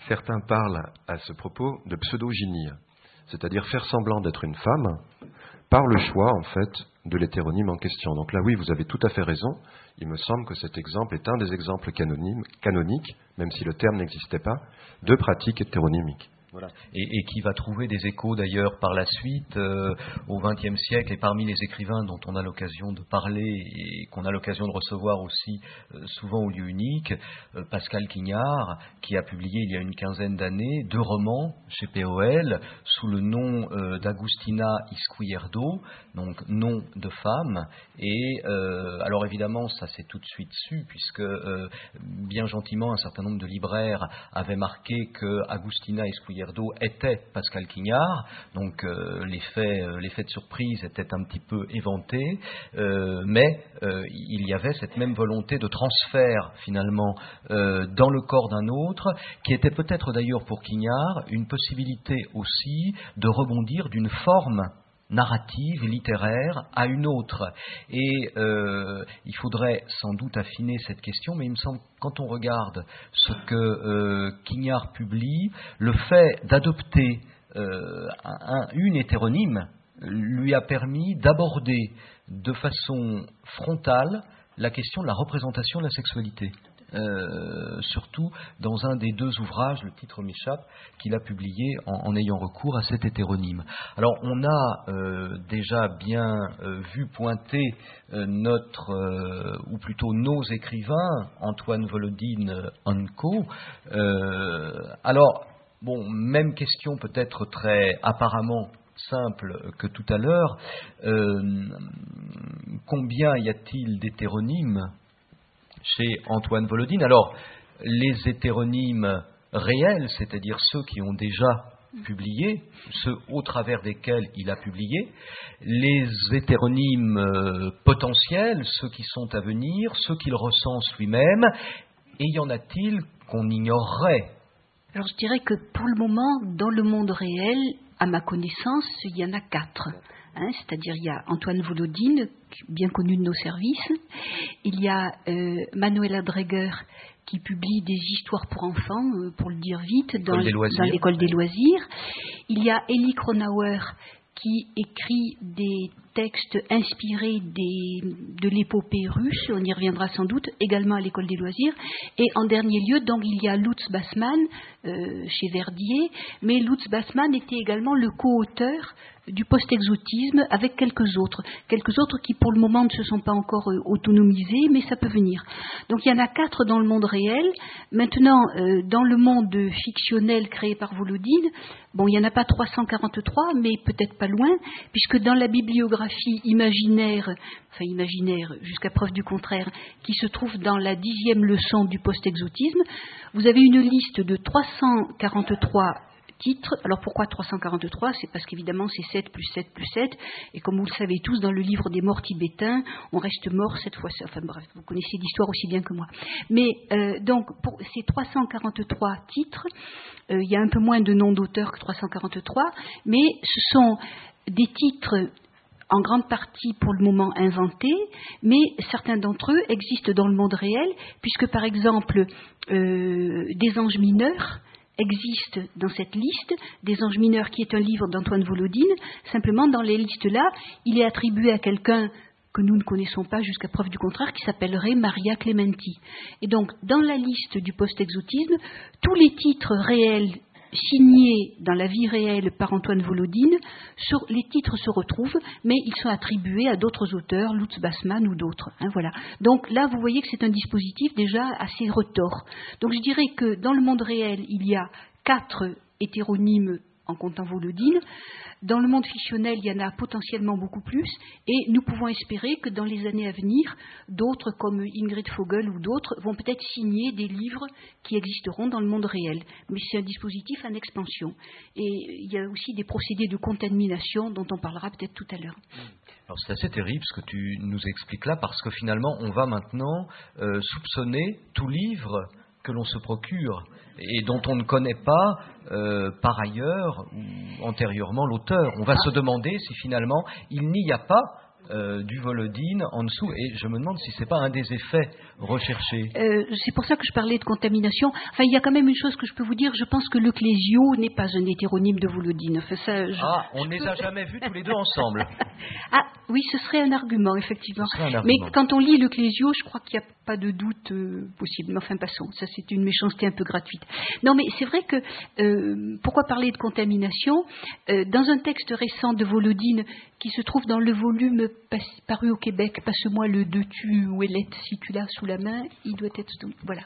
certains parlent à ce propos de pseudogynie, c'est-à-dire faire semblant d'être une femme par le choix, en fait, de l'hétéronyme en question. Donc là, oui, vous avez tout à fait raison. Il me semble que cet exemple est un des exemples canoniques, même si le terme n'existait pas, de pratiques hétéronymiques. Voilà. Et, et qui va trouver des échos d'ailleurs par la suite euh, au vingtième siècle, et parmi les écrivains dont on a l'occasion de parler et qu'on a l'occasion de recevoir aussi euh, souvent au lieu unique, euh, Pascal Quignard, qui a publié il y a une quinzaine d'années deux romans chez P O L sous le nom euh, d'Agustina Izquierdo, donc nom de femme. Et euh, alors évidemment ça s'est tout de suite su, puisque euh, bien gentiment un certain nombre de libraires avaient marqué que Agustina Izquierdo était Pascal Quignard, donc euh, l'effet, euh, l'effet de surprise était un petit peu éventé, euh, mais euh, il y avait cette même volonté de transfert finalement euh, dans le corps d'un autre, qui était peut-être d'ailleurs pour Quignard une possibilité aussi de rebondir d'une forme narrative, littéraire, à une autre. Et euh, il faudrait sans doute affiner cette question, mais il me semble que quand on regarde ce que euh, Quignard publie, le fait d'adopter euh, un, une hétéronyme lui a permis d'aborder de façon frontale la question de la représentation de la sexualité. Euh, surtout dans un des deux ouvrages, le titre m'échappe, qu'il a publié en, en ayant recours à cet hétéronyme. Alors on a euh, déjà bien euh, vu pointer euh, notre, euh, ou plutôt nos écrivains, Antoine Volodine and co. Euh, alors, bon, même question peut-être très apparemment simple que tout à l'heure, euh, combien y a-t-il d'hétéronymes chez Antoine Volodine? Alors, les hétéronymes réels, c'est-à-dire ceux qui ont déjà publié, ceux au travers desquels il a publié, les hétéronymes euh, potentiels, ceux qui sont à venir, ceux qu'il recense lui-même, et y en a-t-il qu'on ignorerait? Alors je dirais que pour le moment, dans le monde réel, à ma connaissance, il y en a quatre. Hein, c'est-à-dire il y a Antoine Volodine, bien connu de nos services, il y a euh, Manuela Dreger qui publie des histoires pour enfants, euh, pour le dire vite, dans, dans l'école des loisirs, il y a Elie Kronauer qui écrit des textes inspirés des, de l'épopée russe, on y reviendra sans doute, également à l'école des loisirs. Et en dernier lieu, donc, il y a Lutz Bassmann euh, chez Verdier, mais Lutz Bassmann était également le co-auteur du post-exotisme avec quelques autres, quelques autres qui pour le moment ne se sont pas encore euh, autonomisés, mais ça peut venir. Donc il y en a quatre dans le monde réel. Maintenant, euh, dans le monde fictionnel créé par Volodine, bon, il n'y en a pas trois cent quarante-trois, mais peut-être pas loin, puisque dans la bibliographie imaginaire, enfin imaginaire jusqu'à preuve du contraire, qui se trouve dans la dixième leçon du post-exotisme, vous avez une liste de trois cent quarante-trois titres. Alors pourquoi trois cent quarante-trois? C'est parce qu'évidemment c'est sept plus sept plus sept, et comme vous le savez tous, dans le livre des morts tibétains, on reste mort cette fois. Enfin bref, vous connaissez l'histoire aussi bien que moi. Mais euh, donc pour ces trois cent quarante-trois titres, euh, il y a un peu moins de noms d'auteurs que trois cent quarante-trois, mais ce sont des titres en grande partie pour le moment inventés, mais certains d'entre eux existent dans le monde réel, puisque par exemple euh, Des anges mineurs existe dans cette liste, Des anges mineurs qui est un livre d'Antoine Volodine. Simplement dans les listes-là, il est attribué à quelqu'un que nous ne connaissons pas jusqu'à preuve du contraire, qui s'appellerait Maria Clementi. Et donc dans la liste du post-exotisme, tous les titres réels signés dans la vie réelle par Antoine Volodine, sur, les titres se retrouvent, mais ils sont attribués à d'autres auteurs, Lutz Bassmann ou d'autres. Hein, voilà. Donc là, vous voyez que c'est un dispositif déjà assez retors. Donc je dirais que dans le monde réel, il y a quatre hétéronymes en comptant Volodine. Dans le monde fictionnel, il y en a potentiellement beaucoup plus, et nous pouvons espérer que dans les années à venir, d'autres comme Ingrid Vogel ou d'autres vont peut-être signer des livres qui existeront dans le monde réel. Mais c'est un dispositif en expansion. Et il y a aussi des procédés de contamination dont on parlera peut-être tout à l'heure. Alors c'est assez terrible ce que tu nous expliques là, parce que finalement, on va maintenant euh, soupçonner tout livre que l'on se procure et dont on ne connaît pas euh, par ailleurs ou antérieurement l'auteur. On va ah. se demander si finalement il n'y a pas euh, du Volodine en dessous, et je me demande si c'est pas un des effets recherchés. Euh, c'est pour ça que je parlais de contamination. Enfin, il y a quand même une chose que je peux vous dire, je pense que le Clésio n'est pas un hétéronyme de Volodine. Enfin, ça, je, ah, on je ne les peux... a jamais vus tous les deux ensemble. Ah, oui, ce serait un argument, effectivement. Ce serait un Mais argument. quand on lit le Clésio, je crois qu'il n'y a pas de doute euh, possible. Mais enfin, passons, ça c'est une méchanceté un peu gratuite. Non, mais c'est vrai que, euh, pourquoi parler de contamination euh, dans un texte récent de Volodine, qui se trouve dans le volume paru au Québec, passe-moi le de tu ou Elette si tu l'as sous la main, il doit être... Voilà.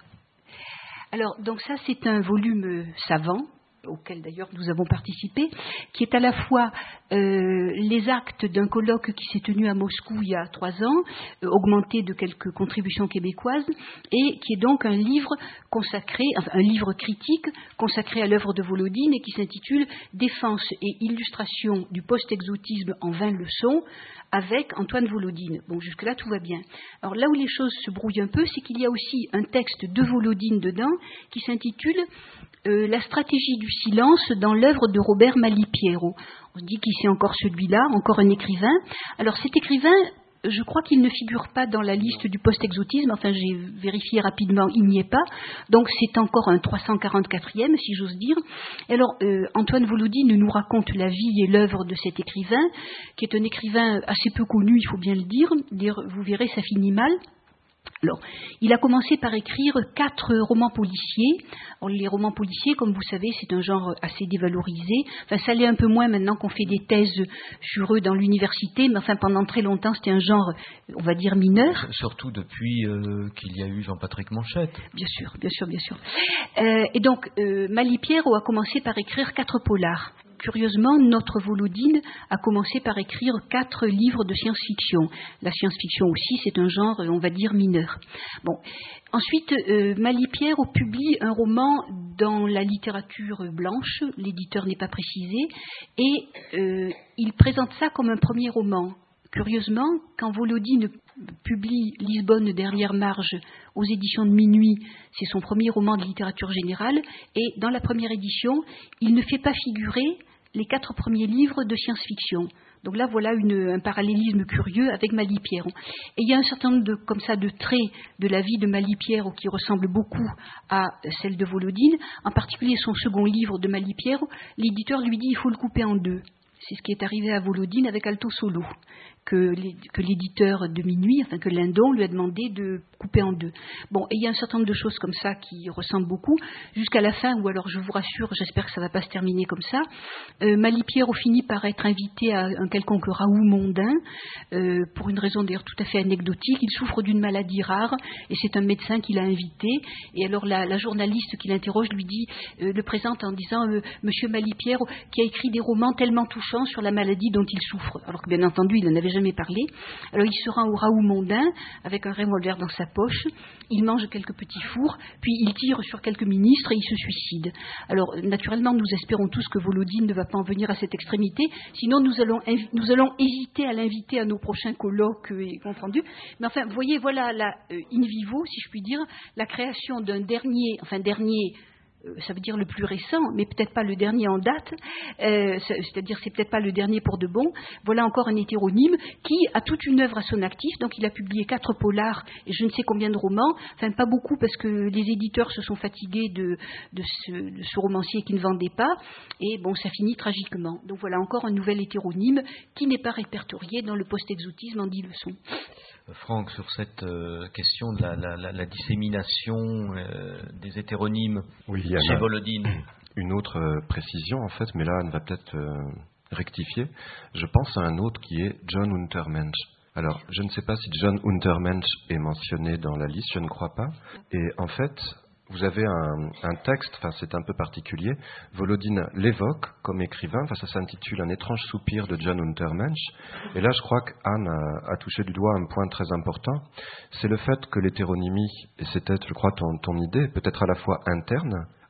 Alors, donc ça, c'est un volume savant, auquel d'ailleurs nous avons participé, qui est à la fois euh, les actes d'un colloque qui s'est tenu à Moscou il y a trois ans, euh, augmenté de quelques contributions québécoises, et qui est donc un livre consacré, enfin un livre critique consacré à l'œuvre de Volodine et qui s'intitule Défense et illustration du post-exotisme en vingt leçons, avec Antoine Volodine. Bon, jusque-là, tout va bien. Alors là où les choses se brouillent un peu, c'est qu'il y a aussi un texte de Volodine dedans qui s'intitule euh, La stratégie du silence dans l'œuvre de Robert Malipiero. On se dit qui c'est encore celui-là, encore un écrivain. Alors cet écrivain, je crois qu'il ne figure pas dans la liste du post-exotisme, enfin j'ai vérifié rapidement, il n'y est pas, donc c'est encore un trois cent quarante-quatrième si j'ose dire. Et alors euh, Antoine Volodine nous raconte la vie et l'œuvre de cet écrivain, qui est un écrivain assez peu connu, il faut bien le dire, dire vous verrez ça finit mal. Alors, il a commencé par écrire quatre romans policiers. Alors, les romans policiers, comme vous savez, c'est un genre assez dévalorisé. Enfin, ça l'est un peu moins maintenant qu'on fait des thèses sur eux dans l'université, mais enfin, pendant très longtemps, c'était un genre, on va dire, mineur. Surtout depuis euh, qu'il y a eu Jean-Patrick Manchette. Bien sûr, bien sûr, bien sûr. Euh, et donc, euh, Malipiero a commencé par écrire quatre polars. Curieusement, notre Volodine a commencé par écrire quatre livres de science-fiction. La science-fiction aussi, c'est un genre, on va dire, mineur. Bon. Ensuite, euh, Malipiero publie un roman dans la littérature blanche, l'éditeur n'est pas précisé, et euh, il présente ça comme un premier roman. Curieusement, quand Volodine publie Lisbonne derrière marge aux éditions de Minuit, c'est son premier roman de littérature générale, et dans la première édition, il ne fait pas figurer les quatre premiers livres de science-fiction. Donc là, voilà une, un parallélisme curieux avec Malipiero. Et il y a un certain nombre de, comme ça, de traits de la vie de Malipiero qui ressemblent beaucoup à celle de Volodine. En particulier, son second livre de Malipiero, l'éditeur lui dit il faut le couper en deux. C'est ce qui est arrivé à Volodine avec Alto Solo, que, que l'éditeur de Minuit, enfin que Lindon lui a demandé de couper en deux. Bon, et il y a un certain nombre de choses comme ça qui ressemblent beaucoup, jusqu'à la fin, ou alors je vous rassure, j'espère que ça ne va pas se terminer comme ça, euh, Malipiero finit par être invité à un quelconque raout mondain, euh, pour une raison d'ailleurs tout à fait anecdotique. Il souffre d'une maladie rare, et c'est un médecin qui l'a invité, et alors la, la journaliste qui l'interroge lui dit, euh, le présente en disant, euh, Monsieur Malipiero, qui a écrit des romans tellement touchants sur la maladie dont il souffre, alors que bien entendu il n'en avait jamais parlé. Alors il se rend au raout mondain avec un revolver dans sa poche, il mange quelques petits fours, puis il tire sur quelques ministres et il se suicide. Alors naturellement nous espérons tous que Volodine ne va pas en venir à cette extrémité, sinon nous allons, nous allons hésiter à l'inviter à nos prochains colloques et compte rendus. Mais enfin vous voyez, voilà la, euh, in vivo si je puis dire, la création d'un dernier, enfin dernier ça veut dire le plus récent, mais peut-être pas le dernier en date, euh, c'est-à-dire c'est peut-être pas le dernier pour de bon. Voilà encore un hétéronyme qui a toute une œuvre à son actif, donc il a publié quatre polars et je ne sais combien de romans, enfin pas beaucoup parce que les éditeurs se sont fatigués de, de, ce, de ce romancier qui ne vendait pas, et bon ça finit tragiquement. Donc voilà encore un nouvel hétéronyme qui n'est pas répertorié dans le post-exotisme en dix leçons. Franck, sur cette euh, question de la, la, la, la dissémination euh, des hétéronymes oui, il y chez Volodine. Une autre euh, précision, en fait, mais là, elle va peut-être euh, rectifier. Je pense à un autre qui est John Untermensch. Alors, je ne sais pas si John Untermensch est mentionné dans la liste, je ne crois pas. Et en fait, vous avez un, un texte, enfin c'est un peu particulier, Volodine l'évoque comme écrivain, enfin ça s'intitule Un étrange soupir de John Untermensch, et là je crois qu'Anne a, a touché du doigt un point très important, c'est le fait que l'hétéronymie, et c'était je crois ton, ton idée, peut-être à la fois interne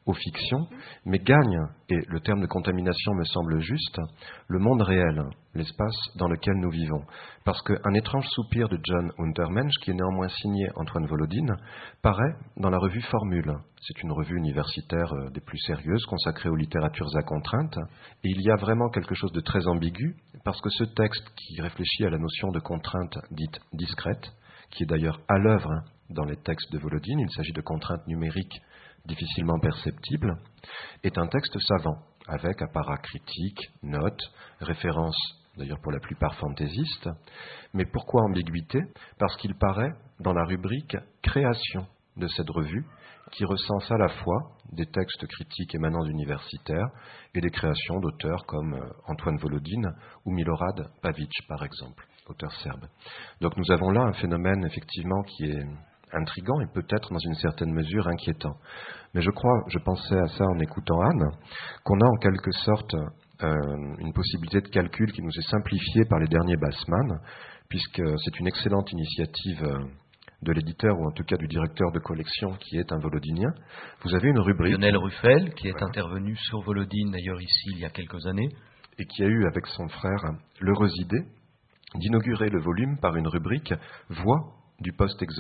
aux fictions, mais gagne, et le terme de contamination me semble juste, le monde réel, l'espace dans lequel nous vivons. Parce qu'un étrange soupir de John Untermensch, qui est néanmoins signé Antoine Volodine, paraît dans la revue Formule. C'est une revue universitaire des plus sérieuses, consacrée aux littératures à contrainte, et il y a vraiment quelque chose de très ambigu, parce que ce texte qui réfléchit à la notion de contrainte dite discrète, qui est d'ailleurs à l'œuvre dans les textes de Volodine, il s'agit de contraintes numériques difficilement perceptibles, est un texte savant, avec apparat critique, notes, références, d'ailleurs pour la plupart fantaisistes. Mais pourquoi ambiguïté ? Parce qu'il paraît dans la rubrique « Création » de cette revue, qui recense à la fois des textes critiques émanant d'universitaires et des créations d'auteurs comme Antoine Volodine ou Milorad Pavic, par exemple, auteur serbe. Donc nous avons là un phénomène effectivement qui est intrigant et peut-être dans une certaine mesure inquiétant. Mais je crois, je pensais à ça en écoutant Anne, qu'on a en quelque sorte euh, une possibilité de calcul qui nous est simplifiée par les derniers Bassman, puisque c'est une excellente initiative euh, de l'éditeur, ou en tout cas du directeur de collection, qui est un volodinien. Vous avez une rubrique... Lionel Ruffel, qui est voilà. intervenu sur Volodine, d'ailleurs ici, il y a quelques années. Et qui a eu, avec son frère, l'heureuse idée d'inaugurer le volume par une rubrique « Voix du post-exotisme »,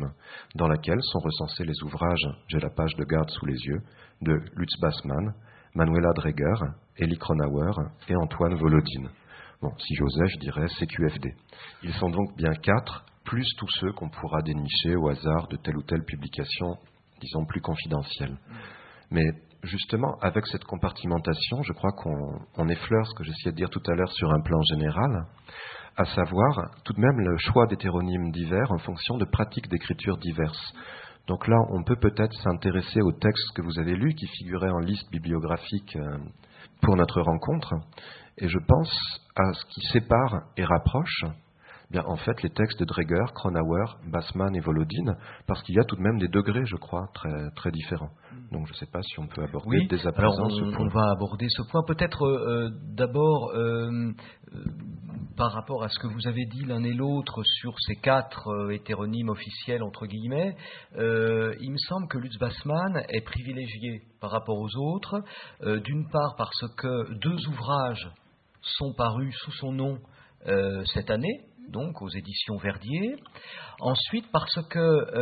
dans laquelle sont recensés les ouvrages, j'ai la page de garde sous les yeux, de Lutz Bassmann, Manuela Dreger, Elie Kronauer et Antoine Volodine. Bon, si j'osais, je dirais C Q F D. Ils sont donc bien quatre, plus tous ceux qu'on pourra dénicher au hasard de telle ou telle publication, disons, plus confidentielle. Mais justement, avec cette compartimentation, je crois qu'on on effleure ce que j'essayais de dire tout à l'heure sur un plan général, à savoir tout de même le choix d'hétéronymes divers en fonction de pratiques d'écriture diverses. Donc là, on peut peut-être s'intéresser aux textes que vous avez lus, qui figuraient en liste bibliographique pour notre rencontre, et je pense à ce qui sépare et rapproche bien, en fait, les textes de Dreger, Kronauer, Bassmann et Volodine, parce qu'il y a tout de même des degrés, je crois, très, très différents. Donc je ne sais pas si on peut aborder oui, dès à présent ce on, point. On va aborder ce point. Peut-être euh, d'abord, euh, euh, par rapport à ce que vous avez dit l'un et l'autre sur ces quatre euh, hétéronymes officiels, entre guillemets, euh, il me semble que Lutz Bassmann est privilégié par rapport aux autres, euh, d'une part parce que deux ouvrages sont parus sous son nom euh, cette année, donc aux éditions Verdier. Ensuite, parce que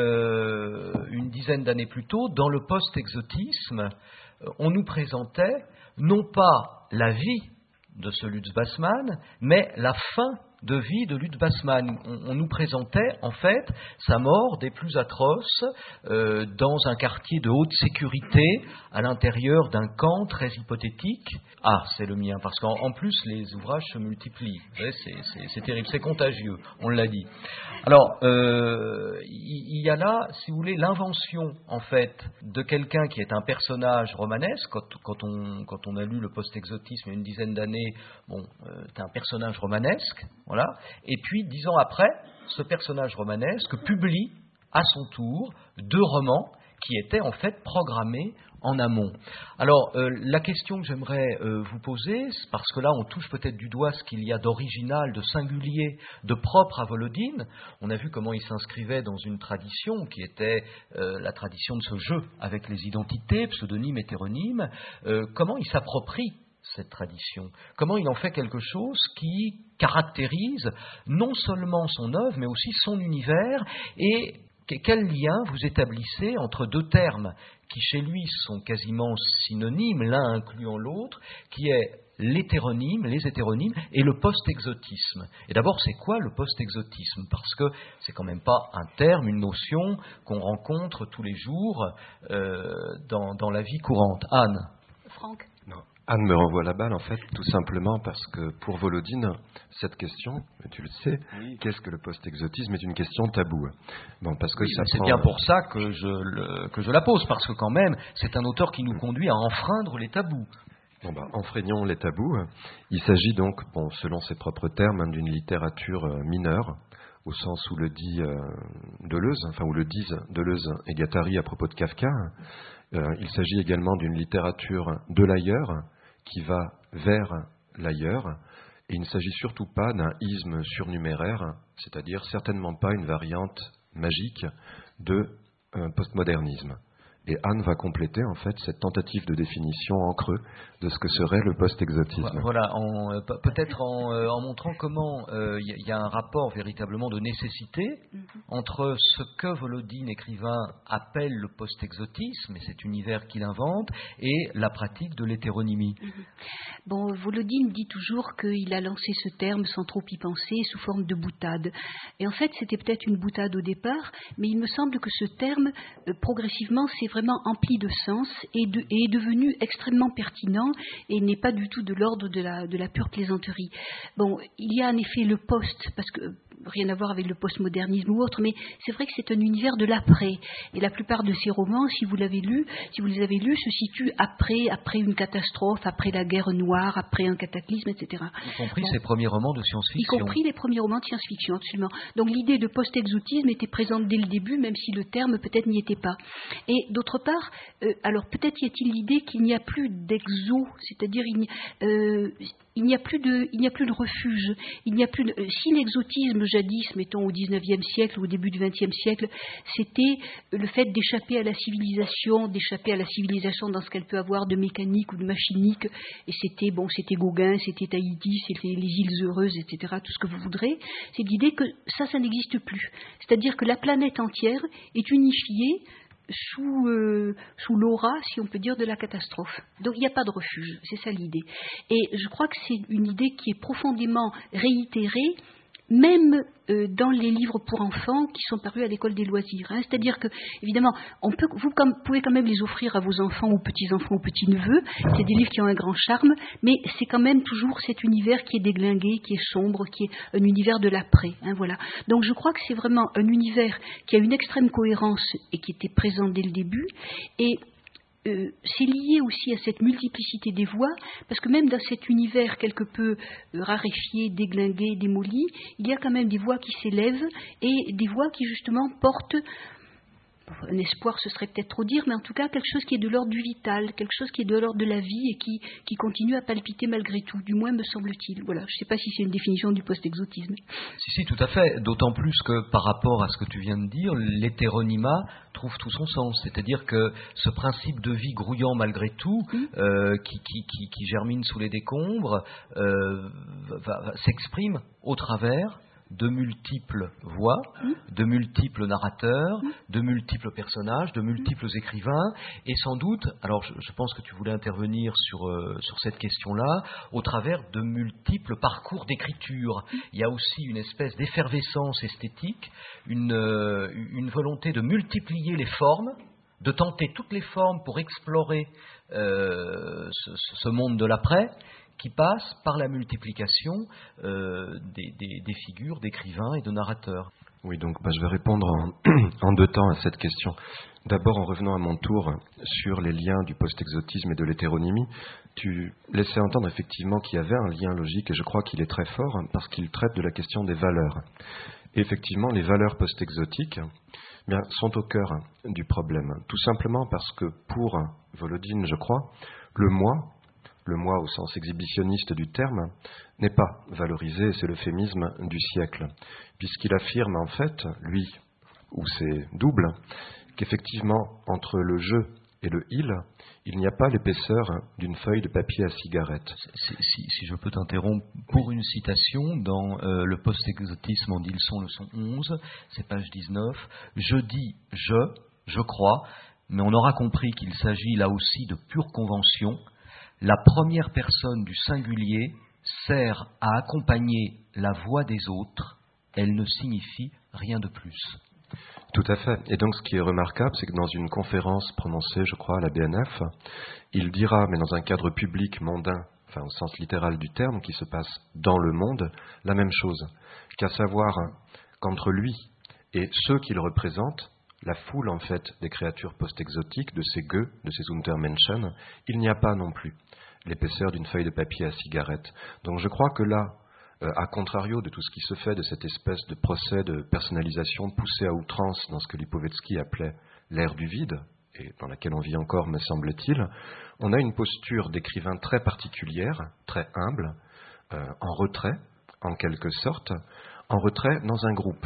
euh, une dizaine d'années plus tôt, dans le post-exotisme, on nous présentait non pas la vie de ce Lutz Bassmann, mais la fin de vie de Lutz Bassmann. On, on nous présentait en fait sa mort des plus atroces euh, dans un quartier de haute sécurité à l'intérieur d'un camp très hypothétique. Ah, c'est le mien, parce qu'en en plus les ouvrages se multiplient. Ouais, c'est, c'est, c'est terrible, c'est contagieux, on l'a dit. Alors, euh, il, il y a là, si vous voulez, l'invention en fait de quelqu'un qui est un personnage romanesque. Quand, quand, on, quand on a lu le post-exotisme il y a une dizaine d'années, bon, euh, c'est un personnage romanesque. Voilà. Et puis, dix ans après, ce personnage romanesque publie à son tour deux romans qui étaient en fait programmés en amont. Alors, euh, la question que j'aimerais euh, vous poser, parce que là, on touche peut-être du doigt ce qu'il y a d'original, de singulier, de propre à Volodine. On a vu comment il s'inscrivait dans une tradition qui était euh, la tradition de ce jeu avec les identités, pseudonymes, hétéronymes. Euh, comment il s'approprie cette tradition? Comment il en fait quelque chose qui caractérise non seulement son œuvre, mais aussi son univers? Et quel lien vous établissez entre deux termes qui, chez lui, sont quasiment synonymes, l'un incluant l'autre, qui est l'hétéronyme, les hétéronymes, et le post-exotisme. Et d'abord, c'est quoi le post-exotisme? Parce que c'est quand même pas un terme, une notion qu'on rencontre tous les jours euh, dans, dans la vie courante. Anne? Franck? Non. Anne me renvoie la balle, en fait, tout simplement parce que pour Volodine, cette question, tu le sais, oui. Qu'est-ce que le post-exotisme, est une question taboue. Bon, parce que oui, ça c'est prend... bien pour ça que je, le, que je la pose, parce que quand même, c'est un auteur qui nous conduit à enfreindre les tabous. Bon, bah, enfreignons les tabous. Il s'agit donc, bon, selon ses propres termes, d'une littérature mineure, au sens où le dit euh, Deleuze, enfin où le disent Deleuze et Guattari à propos de Kafka. Euh, il s'agit également d'une littérature de l'ailleurs, qui va vers l'ailleurs, et il ne s'agit surtout pas d'un isme surnuméraire, c'est-à-dire certainement pas une variante magique de euh, postmodernisme. Et Anne va compléter en fait cette tentative de définition en creux de ce que serait le post-exotisme. Voilà, en, euh, peut-être en, euh, en montrant comment il euh, y, y a un rapport véritablement de nécessité mm-hmm. entre ce que Volodine, écrivain, appelle le post-exotisme, et cet univers qu'il invente, et la pratique de l'hétéronymie. Mm-hmm. Bon, Volodine dit toujours qu'il a lancé ce terme sans trop y penser, sous forme de boutade. Et en fait, c'était peut-être une boutade au départ, mais il me semble que ce terme, euh, progressivement, s'est vraiment empli de sens et, de, et est devenu extrêmement pertinent et n'est pas du tout de l'ordre de la, de la pure plaisanterie. Bon, il y a en effet le post, parce que rien à voir avec le postmodernisme ou autre, mais c'est vrai que c'est un univers de l'après. Et la plupart de ces romans, si vous l'avez lu, si vous les avez lus, se situent après, après une catastrophe, après la guerre noire, après un cataclysme, et cetera. Y compris bon, ces premiers romans de science-fiction. Y compris les premiers romans de science-fiction, absolument. Donc l'idée de post-exotisme était présente dès le début, même si le terme peut-être n'y était pas. Et d'autre part, euh, alors peut-être y a-t-il l'idée qu'il n'y a plus d'exo, c'est-à-dire il n'y, euh, il n'y a plus de, il n'y a plus de refuge. Il n'y a plus de, si l'exotisme jadis, mettons au dix-neuvième siècle ou au début du vingtième siècle, c'était le fait d'échapper à la civilisation, d'échapper à la civilisation dans ce qu'elle peut avoir de mécanique ou de machinique, et c'était bon, c'était Gauguin, c'était Tahiti, c'était les îles heureuses, et cetera. Tout ce que vous voudrez. C'est l'idée que ça, ça n'existe plus. C'est-à-dire que la planète entière est unifiée sous, euh, sous l'aura, si on peut dire, de la catastrophe. Donc il n'y a pas de refuge, c'est ça l'idée. Et je crois que c'est une idée qui est profondément réitérée, même euh, dans les livres pour enfants qui sont parus à l'école des loisirs. Hein. C'est-à-dire que, évidemment, on peut, vous comme, pouvez quand même les offrir à vos enfants ou petits-enfants ou petits-neveux. C'est des livres qui ont un grand charme, mais c'est quand même toujours cet univers qui est déglingué, qui est sombre, qui est un univers de l'après. Hein, voilà. Donc je crois que c'est vraiment un univers qui a une extrême cohérence et qui était présent dès le début. Et Euh, c'est lié aussi à cette multiplicité des voix, parce que même dans cet univers quelque peu euh, raréfié, déglingué, démoli, il y a quand même des voix qui s'élèvent et des voix qui justement portent un espoir, ce serait peut-être trop dire, mais en tout cas quelque chose qui est de l'ordre du vital, quelque chose qui est de l'ordre de la vie et qui, qui continue à palpiter malgré tout, du moins me semble-t-il. Voilà, je ne sais pas si c'est une définition du post-exotisme. Si, si, tout à fait, d'autant plus que par rapport à ce que tu viens de dire, l'hétéronymat trouve tout son sens, c'est-à-dire que ce principe de vie grouillant malgré tout, mmh. euh, qui, qui, qui, qui germine sous les décombres, euh, va, va, s'exprime au travers de multiples voix, mmh. de multiples narrateurs, mmh. de multiples personnages, de multiples mmh. écrivains, et sans doute, alors je, je pense que tu voulais intervenir sur, euh, sur cette question-là, au travers de multiples parcours d'écriture. Mmh. Il y a aussi une espèce d'effervescence esthétique, une, euh, une volonté de multiplier les formes, de tenter toutes les formes pour explorer euh, ce, ce monde de l'après, qui passe par la multiplication euh, des, des, des figures d'écrivains et de narrateurs. Oui, donc bah, je vais répondre en, en deux temps à cette question. D'abord, en revenant à mon tour sur les liens du post-exotisme et de l'hétéronymie, tu laissais entendre effectivement qu'il y avait un lien logique, et je crois qu'il est très fort, parce qu'il traite de la question des valeurs. Et effectivement, les valeurs post-exotiques eh bien, sont au cœur du problème. Tout simplement parce que pour Volodine, je crois, le moi, le moi au sens exhibitionniste du terme, n'est pas valorisé, et c'est l'euphémisme du siècle, puisqu'il affirme en fait, lui, ou ses doubles, qu'effectivement, entre le je et le il, il n'y a pas l'épaisseur d'une feuille de papier à cigarette. Si, si, si je peux t'interrompre pour une citation, dans euh, le post-exotisme en Dilson, leçon onze, c'est page dix-neuf, je dis je, je crois, mais on aura compris qu'il s'agit là aussi de pure convention. La première personne du singulier sert à accompagner la voix des autres, elle ne signifie rien de plus. Tout à fait. Et donc ce qui est remarquable, c'est que dans une conférence prononcée, je crois, à la B N F, il dira, mais dans un cadre public mondain, enfin au sens littéral du terme, qui se passe dans le monde, la même chose, qu'à savoir qu'entre lui et ceux qu'il représente, la foule en fait des créatures post-exotiques, de ces gueux, de ces Untermenschen, il n'y a pas non plus l'épaisseur d'une feuille de papier à cigarette. Donc je crois que là, euh, à contrario de tout ce qui se fait de cette espèce de procès de personnalisation poussé à outrance dans ce que Lipovetsky appelait l'ère du vide, et dans laquelle on vit encore, me semble-t-il, on a une posture d'écrivain très particulière, très humble, euh, en retrait, en quelque sorte, en retrait dans un groupe.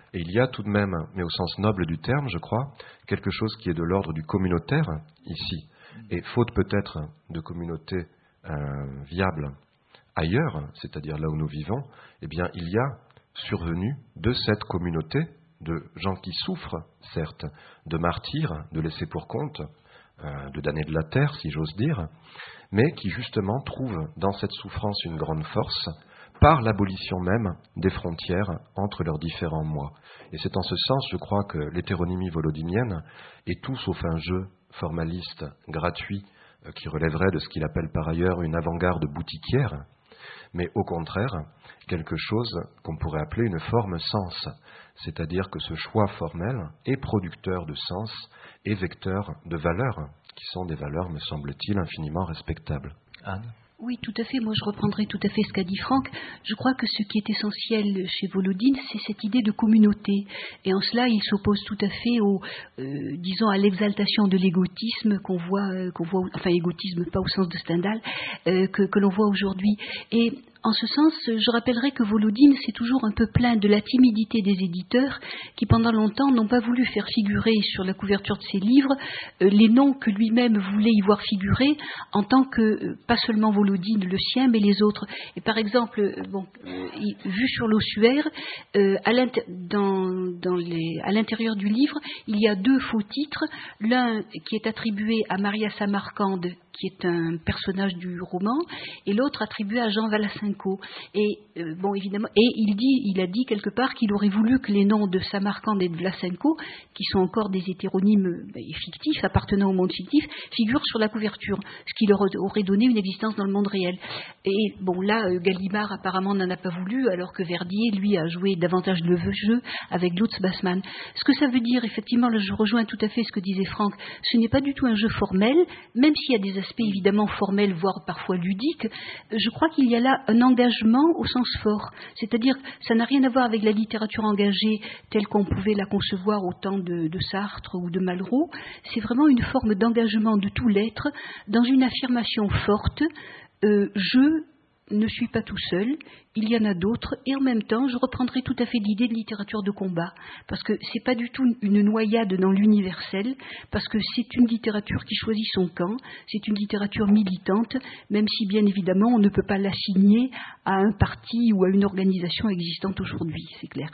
Et il y a tout de même, mais au sens noble du terme, je crois, quelque chose qui est de l'ordre du communautaire ici. Et faute peut-être de communautés euh, viables ailleurs, c'est-à-dire là où nous vivons, eh bien il y a survenu de cette communauté de gens qui souffrent, certes, de martyrs, de laissés pour compte, euh, de damnés de la terre, si j'ose dire, mais qui justement trouvent dans cette souffrance une grande force par l'abolition même des frontières entre leurs différents moi. Et c'est en ce sens, je crois, que l'hétéronymie volodinienne est tout sauf un jeu formaliste, gratuit, euh, qui relèverait de ce qu'il appelle par ailleurs une avant-garde boutiquière, mais au contraire, quelque chose qu'on pourrait appeler une forme sens, c'est-à-dire que ce choix formel est producteur de sens et vecteur de valeurs, qui sont des valeurs, me semble-t-il, infiniment respectables. Anne ? Oui, tout à fait. Moi, je reprendrai tout à fait ce qu'a dit Franck. Je crois que ce qui est essentiel chez Volodine, c'est cette idée de communauté. Et en cela, il s'oppose tout à fait au, euh, disons, à l'exaltation de l'égotisme qu'on voit, euh, qu'on voit, enfin, égotisme pas au sens de Stendhal, euh, que, que l'on voit aujourd'hui. Et en ce sens, je rappellerai que Volodine s'est toujours un peu plaint de la timidité des éditeurs qui, pendant longtemps, n'ont pas voulu faire figurer sur la couverture de ses livres euh, les noms que lui-même voulait y voir figurer en tant que, euh, pas seulement Volodine, le sien, mais les autres. Et par exemple, euh, bon, euh, vu sur l'ossuaire, euh, à, l'inter- dans, dans les, à l'intérieur du livre, il y a deux faux titres. L'un qui est attribué à Maria Samarcande, qui est un personnage du roman, et l'autre attribué à Jean Valacinco. Et euh, bon, évidemment, et il dit, il a dit quelque part qu'il aurait voulu que les noms de Samarcande et de Vlasenko, qui sont encore des hétéronymes ben, fictifs, appartenant au monde fictif, figurent sur la couverture, ce qui leur aurait donné une existence dans le monde réel. Et bon, là, euh, Gallimard apparemment n'en a pas voulu, alors que Verdier, lui, a joué davantage le jeu avec Lutz Bassmann. Ce que ça veut dire, effectivement, là, je rejoins tout à fait ce que disait Franck, ce n'est pas du tout un jeu formel, même s'il y a des aspects évidemment formels, voire parfois ludiques, je crois qu'il y a là un engagement au sens fort. C'est-à-dire, ça n'a rien à voir avec la littérature engagée telle qu'on pouvait la concevoir au temps de, de Sartre ou de Malraux. C'est vraiment une forme d'engagement de tout l'être dans une affirmation forte. Euh, je ne suis pas tout seul, il y en a d'autres, et en même temps, je reprendrai tout à fait l'idée de littérature de combat, parce que c'est pas du tout une noyade dans l'universel, parce que c'est une littérature qui choisit son camp, c'est une littérature militante, même si bien évidemment on ne peut pas l'assigner à un parti ou à une organisation existante aujourd'hui, c'est clair.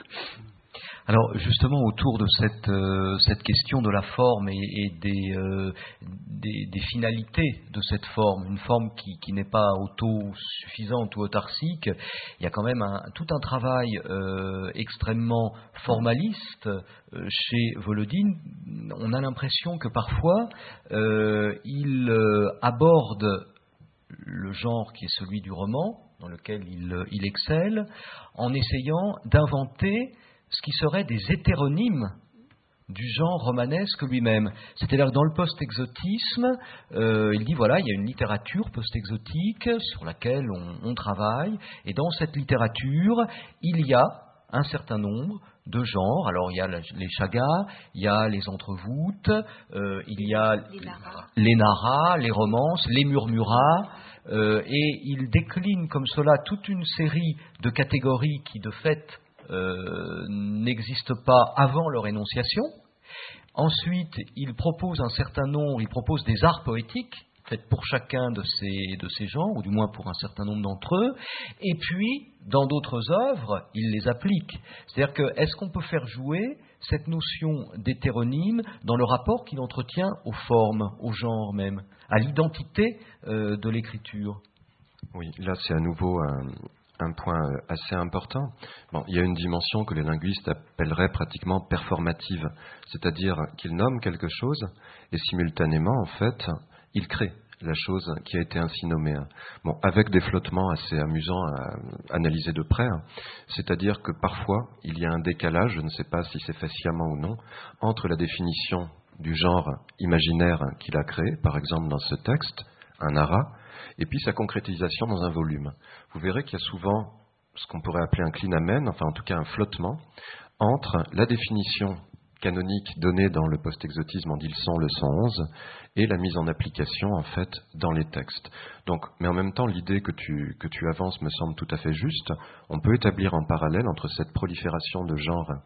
Alors justement autour de cette, euh, cette question de la forme et, et des, euh, des, des finalités de cette forme, une forme qui, qui n'est pas autosuffisante ou autarcique, il y a quand même un, tout un travail euh, extrêmement formaliste euh, chez Volodine. On a l'impression que parfois euh, il euh, aborde le genre qui est celui du roman, dans lequel il, il excelle, en essayant d'inventer ce qui serait des hétéronymes du genre romanesque lui-même. C'est-à-dire que dans le post-exotisme, euh, il dit voilà, il y a une littérature post-exotique sur laquelle on, on travaille, et dans cette littérature, il y a un certain nombre de genres. Alors il y a les chagas, il y a les entrevoûtes, euh, il y a les naras, les, naras, les romances, les murmuras, euh, et il décline comme cela toute une série de catégories qui de fait Euh, n'existent pas avant leur énonciation. Ensuite, il propose un certain nombre, il propose des arts poétiques, faits pour chacun de ces, de ces genres, ou du moins pour un certain nombre d'entre eux, et puis, dans d'autres œuvres, il les applique. C'est-à-dire que, est-ce qu'on peut faire jouer cette notion d'hétéronyme dans le rapport qu'il entretient aux formes, au genre même, à l'identité euh, de l'écriture? Oui, là c'est à nouveau un... un point assez important. Bon, il y a une dimension que les linguistes appelleraient pratiquement performative, c'est-à-dire qu'ils nomment quelque chose et simultanément, en fait, ils créent la chose qui a été ainsi nommée. Bon, avec des flottements assez amusants à analyser de près, c'est-à-dire que parfois, il y a un décalage, je ne sais pas si c'est fait sciemment ou non, entre la définition du genre imaginaire qu'il a créé, par exemple dans ce texte, un ara, et puis sa concrétisation dans un volume. Vous verrez qu'il y a souvent ce qu'on pourrait appeler un clinamen, enfin en tout cas un flottement, entre la définition canonique donnée dans le post-exotisme en Dilson le cent onze et la mise en application en fait dans les textes. Donc, mais en même temps, l'idée que tu, que tu avances me semble tout à fait juste. On peut établir en parallèle entre cette prolifération de genres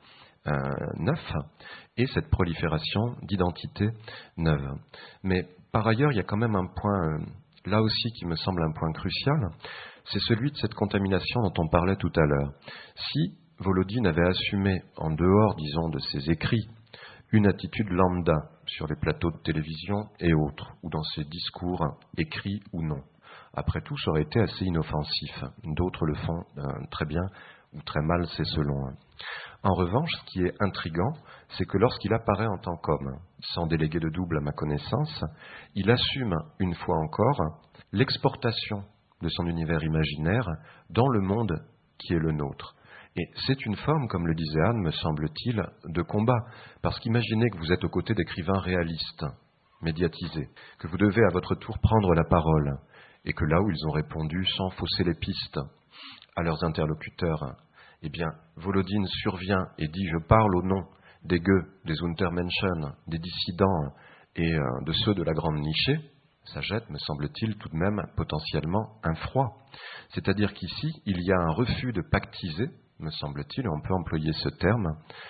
euh, neuf et cette prolifération d'identités neuves. Mais par ailleurs, il y a quand même un point, euh, là aussi, qui me semble un point crucial, c'est celui de cette contamination dont on parlait tout à l'heure. Si Volodine avait assumé, en dehors, disons, de ses écrits, une attitude lambda sur les plateaux de télévision et autres, ou dans ses discours, écrits ou non, après tout, ça aurait été assez inoffensif. D'autres le font euh, très bien ou très mal, c'est selon. En revanche, ce qui est intriguant, c'est que lorsqu'il apparaît en tant qu'homme, sans délégué de double à ma connaissance, il assume une fois encore l'exportation de son univers imaginaire dans le monde qui est le nôtre. Et c'est une forme, comme le disait Anne, me semble-t-il, de combat. Parce qu'imaginez que vous êtes aux côtés d'écrivains réalistes, médiatisés, que vous devez à votre tour prendre la parole, et que là où ils ont répondu sans fausser les pistes à leurs interlocuteurs, eh bien, Volodine survient et dit « je parle au nom des gueux, des Untermenschen, des dissidents et euh, de ceux de la grande nichée », ça jette, me semble-t-il, tout de même potentiellement un froid. C'est-à-dire qu'ici, il y a un refus de pactiser, me semble-t-il, et on peut employer ce terme,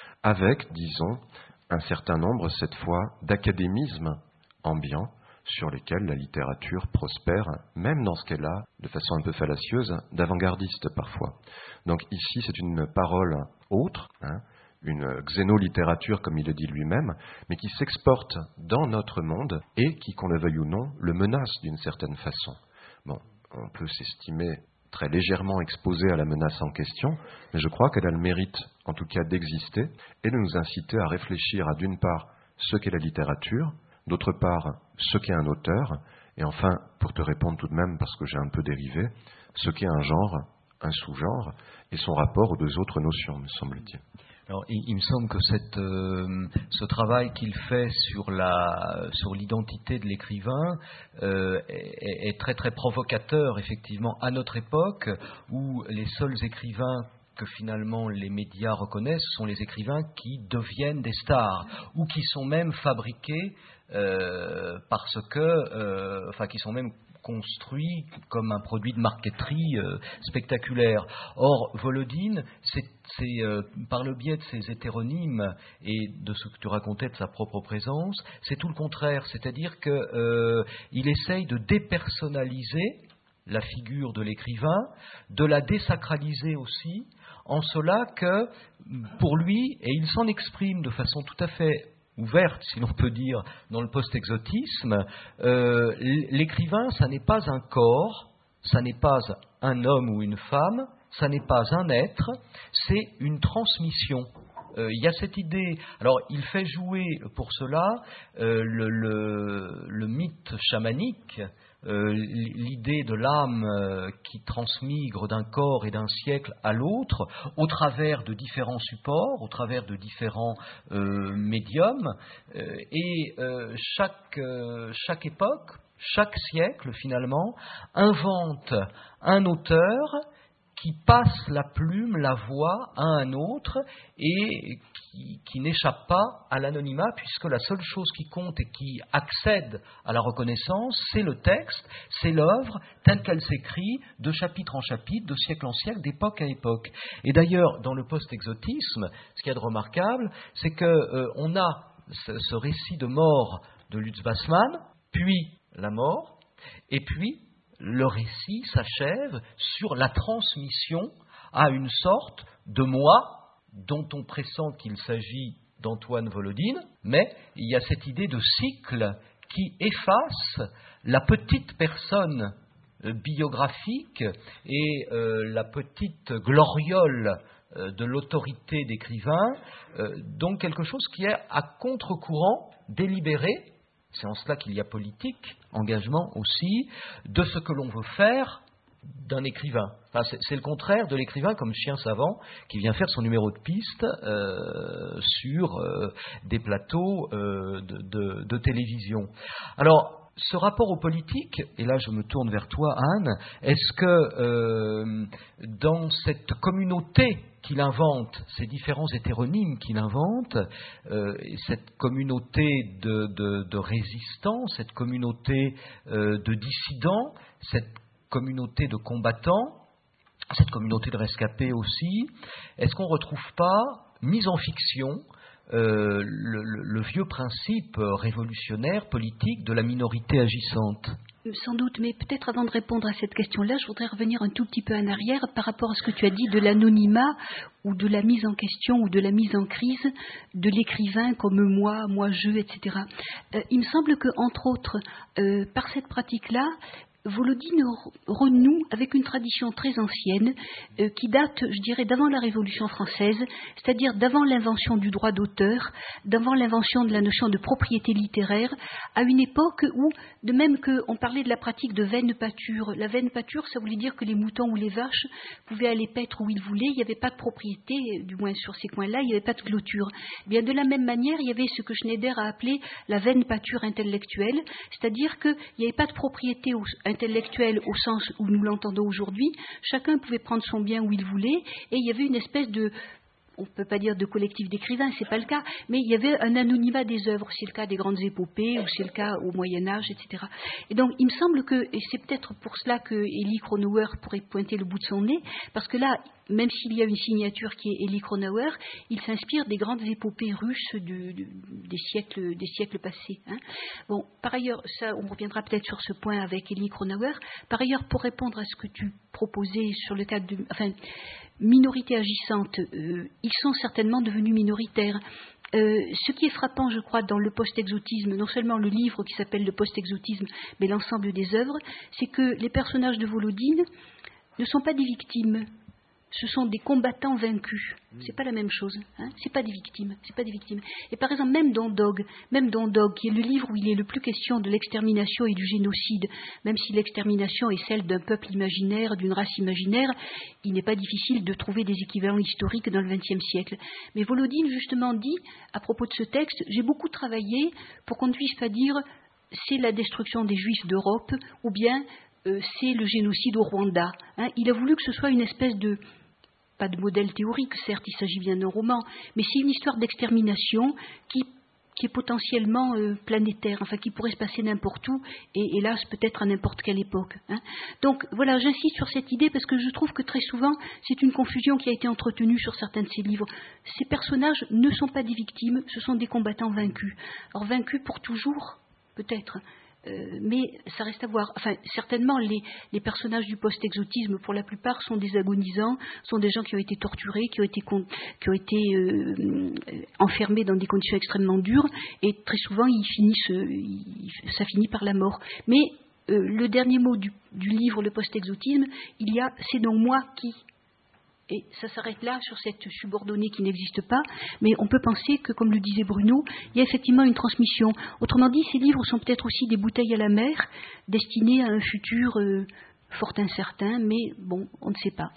avec, disons, un certain nombre, cette fois, d'académismes ambiants sur lesquels la littérature prospère, même dans ce qu'elle a, de façon un peu fallacieuse, d'avant-gardiste parfois. Donc ici, c'est une parole autre, hein, une xénolittérature, comme il le dit lui-même, mais qui s'exporte dans notre monde et qui, qu'on le veuille ou non, le menace d'une certaine façon. Bon, on peut s'estimer très légèrement exposé à la menace en question, mais je crois qu'elle a le mérite, en tout cas, d'exister et de nous inciter à réfléchir à, d'une part, ce qu'est la littérature, d'autre part, ce qu'est un auteur, et enfin, pour te répondre tout de même, parce que j'ai un peu dérivé, ce qu'est un genre, un sous-genre, et son rapport aux deux autres notions, me semble-t-il. Alors, il, il me semble que cette, euh, ce travail qu'il fait sur la, sur l'identité de l'écrivain euh, est, est très très provocateur, effectivement, à notre époque, où les seuls écrivains que finalement les médias reconnaissent sont les écrivains qui deviennent des stars, ou qui sont même fabriqués euh, parce que, euh, enfin, qui sont même construit comme un produit de marqueterie euh, spectaculaire. Or, Volodine, c'est, c'est euh, par le biais de ses hétéronymes et de ce que tu racontais de sa propre présence, c'est tout le contraire. C'est-à-dire qu'il euh, essaye de dépersonnaliser la figure de l'écrivain, de la désacraliser aussi, en cela que, pour lui, et il s'en exprime de façon tout à fait ouverte, si l'on peut dire, dans le post-exotisme, euh, l'écrivain, ça n'est pas un corps, ça n'est pas un homme ou une femme, ça n'est pas un être, c'est une transmission. Euh, il y a cette idée, alors il fait jouer pour cela euh, le, le, le mythe chamanique, euh, l'idée de l'âme euh, qui transmigre d'un corps et d'un siècle à l'autre au travers de différents supports, au travers de différents euh, médiums, euh, et euh, chaque, euh, chaque époque, chaque siècle finalement, invente un auteur qui passe la plume, la voix à un autre et qui, qui n'échappe pas à l'anonymat, puisque la seule chose qui compte et qui accède à la reconnaissance, c'est le texte, c'est l'œuvre telle qu'elle s'écrit de chapitre en chapitre, de siècle en siècle, d'époque à époque. Et d'ailleurs, dans le post-exotisme, ce qu'il y a de remarquable, c'est qu'on euh, a ce, ce récit de mort de Lutz Bassmann, puis la mort, et puis le récit s'achève sur la transmission à une sorte de moi dont on pressent qu'il s'agit d'Antoine Volodine, mais il y a cette idée de cycle qui efface la petite personne biographique et euh, la petite gloriole euh, de l'autorité d'écrivain, euh, donc quelque chose qui est à contre-courant, délibéré. C'est en cela qu'il y a politique, engagement aussi, de ce que l'on veut faire d'un écrivain. Enfin, c'est, c'est le contraire de l'écrivain comme chien savant qui vient faire son numéro de piste euh, sur euh, des plateaux euh, de, de, de télévision. Alors, ce rapport aux politiques, et là je me tourne vers toi Anne, est-ce que euh, dans cette communauté qu'il invente, ces différents hétéronymes qu'il invente, euh, cette communauté de, de, de résistants, cette communauté euh, de dissidents, cette communauté de combattants, cette communauté de rescapés aussi, est-ce qu'on ne retrouve pas mis en fiction euh, le, le, le vieux principe révolutionnaire, politique de la minorité agissante. Sans doute, mais peut-être avant de répondre à cette question-là, je voudrais revenir un tout petit peu en arrière par rapport à ce que tu as dit de l'anonymat ou de la mise en question ou de la mise en crise de l'écrivain comme moi, moi je, et cetera. Euh, il me semble que, entre autres, euh, par cette pratique-là, Volodine renoue avec une tradition très ancienne euh, qui date, je dirais, d'avant la Révolution française, c'est-à-dire d'avant l'invention du droit d'auteur, d'avant l'invention de la notion de propriété littéraire, à une époque où, de même qu'on parlait de la pratique de veine pâture, la veine pâture, ça voulait dire que les moutons ou les vaches pouvaient aller paître où ils voulaient, il n'y avait pas de propriété, du moins sur ces coins-là, il n'y avait pas de clôture. Eh bien, de la même manière, il y avait ce que Schneider a appelé la veine pâture intellectuelle, c'est-à-dire qu'il n'y avait pas de propriété au intellectuel au sens où nous l'entendons aujourd'hui, chacun pouvait prendre son bien où il voulait, et il y avait une espèce de, on ne peut pas dire de collectif d'écrivains, c'est pas le cas, mais il y avait un anonymat des œuvres, c'est le cas des grandes épopées, ou c'est le cas au Moyen-Âge, et cetera. Et donc, il me semble que, et c'est peut-être pour cela que Elie Kronauer pourrait pointer le bout de son nez, parce que là, même s'il y a une signature qui est Elie Kronauer, il s'inspire des grandes épopées russes de, de, des, siècles, des siècles passés. Hein. Bon, par ailleurs, ça, on reviendra peut-être sur ce point avec Elie Kronauer. Par ailleurs, pour répondre à ce que tu proposais sur le cadre de... Enfin, minorité agissante, euh, ils sont certainement devenus minoritaires. Euh, ce qui est frappant, je crois, dans le post-exotisme, non seulement le livre qui s'appelle le post-exotisme, mais l'ensemble des œuvres, c'est que les personnages de Volodine ne sont pas des victimes. Ce sont des combattants vaincus. C'est pas la même chose. Hein, c'est pas des victimes. C'est pas des victimes. Et par exemple, même dans Dog, même dans Dog, qui est le livre où il est le plus question de l'extermination et du génocide, même si l'extermination est celle d'un peuple imaginaire, d'une race imaginaire, il n'est pas difficile de trouver des équivalents historiques dans le vingtième siècle. Mais Volodine, justement, dit, à propos de ce texte, j'ai beaucoup travaillé pour qu'on ne puisse pas dire c'est la destruction des Juifs d'Europe, ou bien euh, c'est le génocide au Rwanda. Hein, il a voulu que ce soit une espèce de pas de modèle théorique, certes, il s'agit bien d'un roman, mais c'est une histoire d'extermination qui, qui est potentiellement euh, planétaire, enfin qui pourrait se passer n'importe où, et hélas, peut-être à n'importe quelle époque. Hein. Donc voilà, j'insiste sur cette idée parce que je trouve que très souvent, c'est une confusion qui a été entretenue sur certains de ces livres. Ces personnages ne sont pas des victimes, ce sont des combattants vaincus. Alors vaincus pour toujours, peut-être. Euh, mais ça reste à voir. Enfin, certainement, les, les personnages du post-exotisme, pour la plupart, sont des agonisants, sont des gens qui ont été torturés, qui ont été, con, qui ont été euh, enfermés dans des conditions extrêmement dures, et très souvent, ils finissent, euh, ils, ça finit par la mort. Mais euh, le dernier mot du, du livre, le post-exotisme, il y a « c'est donc moi qui ». Et ça s'arrête là sur cette subordonnée qui n'existe pas, mais on peut penser que, comme le disait Bruno, il y a effectivement une transmission. Autrement dit, ces livres sont peut-être aussi des bouteilles à la mer, destinées à un futur euh, fort incertain, mais bon, on ne sait pas.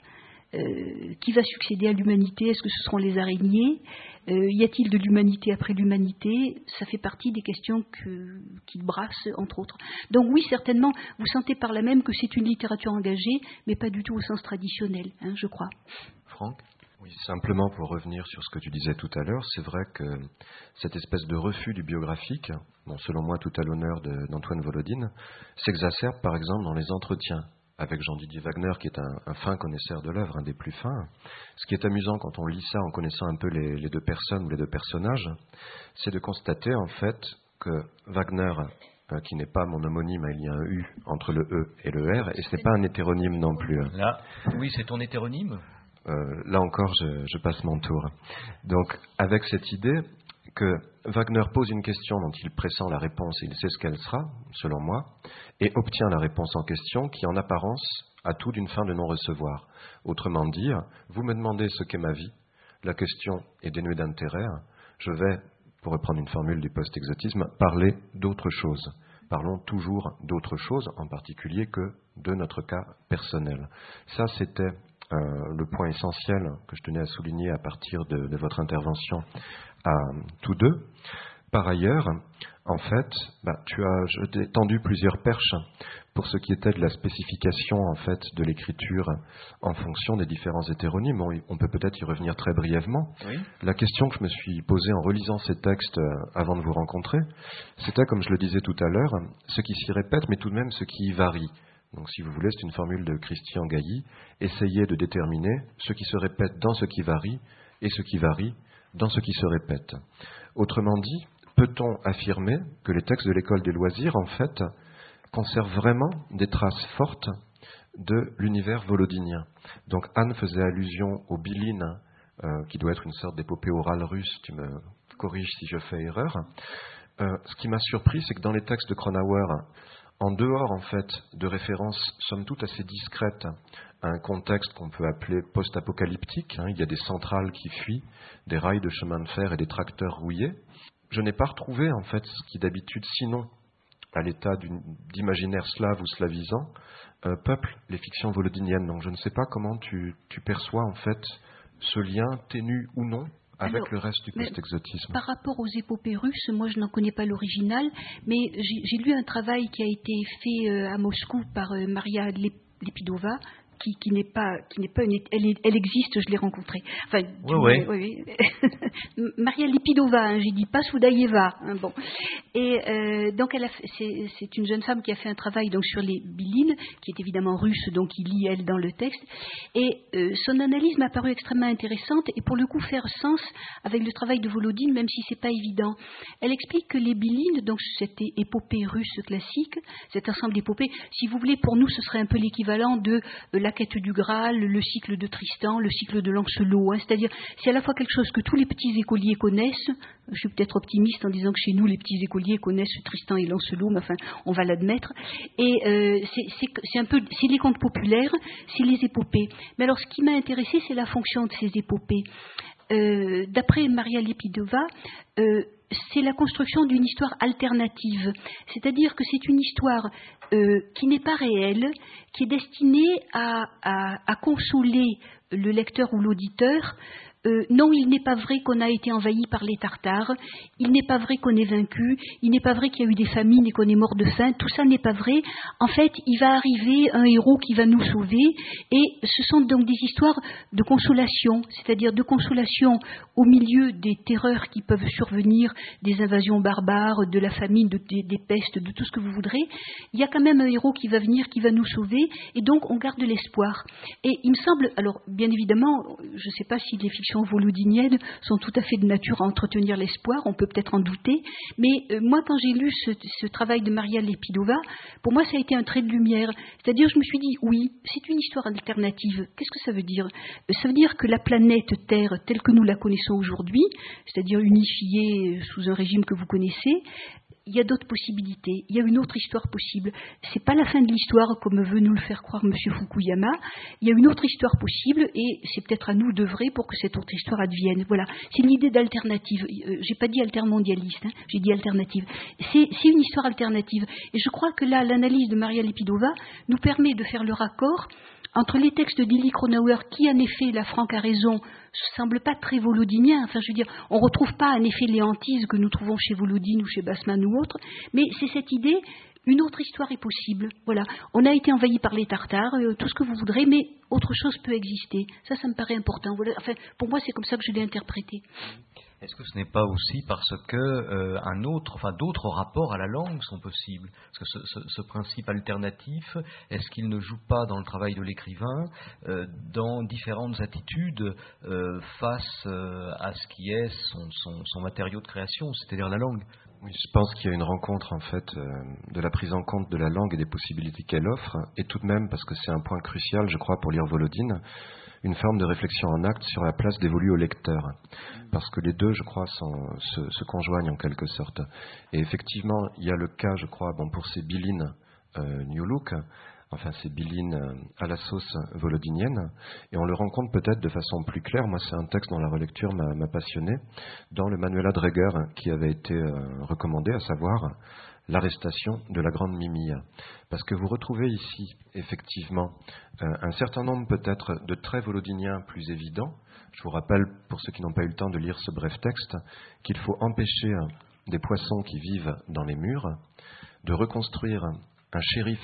Euh, qui va succéder à l'humanité? Est-ce que ce seront les araignées? euh, Y a-t-il de l'humanité après l'humanité? Ça fait partie des questions que, qui brassent, entre autres. Donc oui, certainement, vous sentez par là même que c'est une littérature engagée, mais pas du tout au sens traditionnel, hein, je crois. Franck? Oui, simplement pour revenir sur ce que tu disais tout à l'heure, c'est vrai que cette espèce de refus du biographique, bon, selon moi tout à l'honneur de, d'Antoine Volodine, s'exacerbe par exemple dans les entretiens avec Jean-Didier Wagner, qui est un, un fin connaisseur de l'œuvre, un des plus fins. Ce qui est amusant quand on lit ça en connaissant un peu les, les deux personnes ou les deux personnages, c'est de constater en fait que Wagner, euh, qui n'est pas mon homonyme, il y a un U entre le E et le R, et ce n'est pas un hétéronyme non plus. Là, oui, c'est ton hétéronyme. Euh, là encore, je, je passe mon tour. Donc, avec cette idée que Wagner pose une question dont il pressent la réponse, et il sait ce qu'elle sera, selon moi, et obtient la réponse en question qui, en apparence, a tout d'une fin de non-recevoir. Autrement dit, vous me demandez ce qu'est ma vie, la question est dénuée d'intérêt, je vais, pour reprendre une formule du post-exotisme, parler d'autre chose. Parlons toujours d'autre chose, en particulier que de notre cas personnel. Ça, c'était euh, le point essentiel que je tenais à souligner à partir de, de votre intervention à tous deux. Par ailleurs, en fait, bah, tu as je t'ai tendu plusieurs perches pour ce qui était de la spécification en fait de l'écriture en fonction des différents hétéronymes. On, on peut peut-être y revenir très brièvement. Oui. La question que je me suis posée en relisant ces textes avant de vous rencontrer, c'était, comme je le disais tout à l'heure, ce qui s'y répète, mais tout de même ce qui y varie. Donc, si vous voulez, c'est une formule de Christian Gailly. Essayez de déterminer ce qui se répète dans ce qui varie et ce qui varie dans ce qui se répète. Autrement dit, peut-on affirmer que les textes de l'école des loisirs, en fait, conservent vraiment des traces fortes de l'univers volodynien? Donc Anne faisait allusion au Bilin, euh, qui doit être une sorte d'épopée orale russe, tu me corriges si je fais erreur. Euh, ce qui m'a surpris, c'est que dans les textes de Cronauer, en dehors en fait de références somme toute assez discrètes à un contexte qu'on peut appeler post-apocalyptique, hein, il y a des centrales qui fuient, des rails de chemin de fer et des tracteurs rouillés, je n'ai pas retrouvé en fait ce qui d'habitude, sinon à l'état d'imaginaire slave ou slavisant, euh, peuple les fictions volodyniennes. Donc je ne sais pas comment tu, tu perçois en fait ce lien ténu ou non avec Alors, le reste du post-exotisme. Par rapport aux épopées russes, moi je n'en connais pas l'original, mais j'ai lu un travail qui a été fait euh, à Moscou par euh, Maria Lepidova, qui, qui n'est pas, qui n'est pas une, elle, est, elle existe, je l'ai rencontrée. Enfin, oui, oui. oui, oui. Maria Lepidova, hein, j'ai dit pas Soudaïeva. Hein, bon. Et euh, donc elle a, c'est, c'est une jeune femme qui a fait un travail donc sur les bilines, qui est évidemment russe, donc il lit elle dans le texte. Et euh, son analyse m'a paru extrêmement intéressante et pour le coup faire sens avec le travail de Volodine, même si c'est pas évident. Elle explique que les bilines, donc cette épopée russe classique, cet ensemble d'épopées, si vous voulez, pour nous, ce serait un peu l'équivalent de euh, la quête du Graal, le cycle de Tristan, le cycle de Lancelot. Hein, c'est-à-dire, c'est à la fois quelque chose que tous les petits écoliers connaissent. Je suis peut-être optimiste en disant que chez nous, les petits écoliers connaissent Tristan et Lancelot, mais enfin, on va l'admettre. Et euh, c'est, c'est, c'est un peu, c'est les contes populaires, c'est les épopées. Mais alors, ce qui m'a intéressé, c'est la fonction de ces épopées. Euh, d'après Maria Lepidova, euh, c'est la construction d'une histoire alternative. C'est-à-dire que c'est une histoire euh, qui n'est pas réelle, qui est destinée à, à, à consoler le lecteur ou l'auditeur. Euh, non, il n'est pas vrai qu'on a été envahi par les Tartares, il n'est pas vrai qu'on est vaincu, il n'est pas vrai qu'il y a eu des famines et qu'on est mort de faim, tout ça n'est pas vrai. En fait, il va arriver un héros qui va nous sauver, et ce sont donc des histoires de consolation, c'est-à-dire de consolation au milieu des terreurs qui peuvent survenir, des invasions barbares, de la famine, de, des, des pestes, de tout ce que vous voudrez. Il y a quand même un héros qui va venir, qui va nous sauver, et donc on garde l'espoir. Et il me semble, alors bien évidemment, je ne sais pas si les fictions volodiniennes sont tout à fait de nature à entretenir l'espoir, on peut peut-être en douter, mais euh, moi quand j'ai lu ce, ce travail de Maria Lepidova, pour moi ça a été un trait de lumière, c'est-à-dire je me suis dit oui, c'est une histoire alternative. Qu'est-ce que ça veut dire? Ça veut dire que la planète Terre telle que nous la connaissons aujourd'hui, c'est-à-dire unifiée sous un régime que vous connaissez, il y a d'autres possibilités, il y a une autre histoire possible. C'est pas la fin de l'histoire comme veut nous le faire croire M. Fukuyama. Il y a une autre histoire possible et c'est peut-être à nous d'œuvrer pour que cette autre histoire advienne. Voilà, c'est une idée d'alternative. Euh, j'ai pas dit altermondialiste, hein, j'ai dit alternative. C'est, c'est une histoire alternative. Et je crois que là, l'analyse de Maria Lepidova nous permet de faire le raccord entre les textes d'Élie Cronauer, qui en effet, la Franck a raison, ne semble pas très volodynien. Enfin, je veux dire, on ne retrouve pas en effet les hantises que nous trouvons chez Volodine ou chez Bassman ou autre, mais c'est cette idée, une autre histoire est possible. Voilà, on a été envahi par les Tartares, euh, tout ce que vous voudrez, mais autre chose peut exister. Ça, ça me paraît important. Voilà. Enfin, pour moi, c'est comme ça que je l'ai interprété. Est-ce que ce n'est pas aussi parce que euh, un autre, enfin d'autres rapports à la langue sont possibles? Parce que ce, ce, ce principe alternatif, est-ce qu'il ne joue pas dans le travail de l'écrivain euh, dans différentes attitudes euh, face euh, à ce qui est son, son, son matériau de création, c'est-à-dire la langue? Oui, je pense qu'il y a une rencontre en fait euh, de la prise en compte de la langue et des possibilités qu'elle offre, et tout de même, parce que c'est un point crucial, je crois, pour lire Volodine, une forme de réflexion en acte sur la place dévolue au lecteur. Parce que les deux, je crois, sont, se, se conjoignent en quelque sorte. Et effectivement, il y a le cas, je crois, bon, pour ces bilines euh, New Look, enfin ces bilines euh, à la sauce volodinienne, et on le rencontre peut-être de façon plus claire. Moi, c'est un texte dont la relecture m'a, m'a passionné, dans le Manuela Dreger qui avait été euh, recommandé, à savoir l'arrestation de la grande Mimille. Parce que vous retrouvez ici, effectivement, euh, un certain nombre peut-être de traits volodiniens plus évidents. Je vous rappelle, pour ceux qui n'ont pas eu le temps de lire ce bref texte, qu'il faut empêcher des poissons qui vivent dans les murs de reconstruire un shérif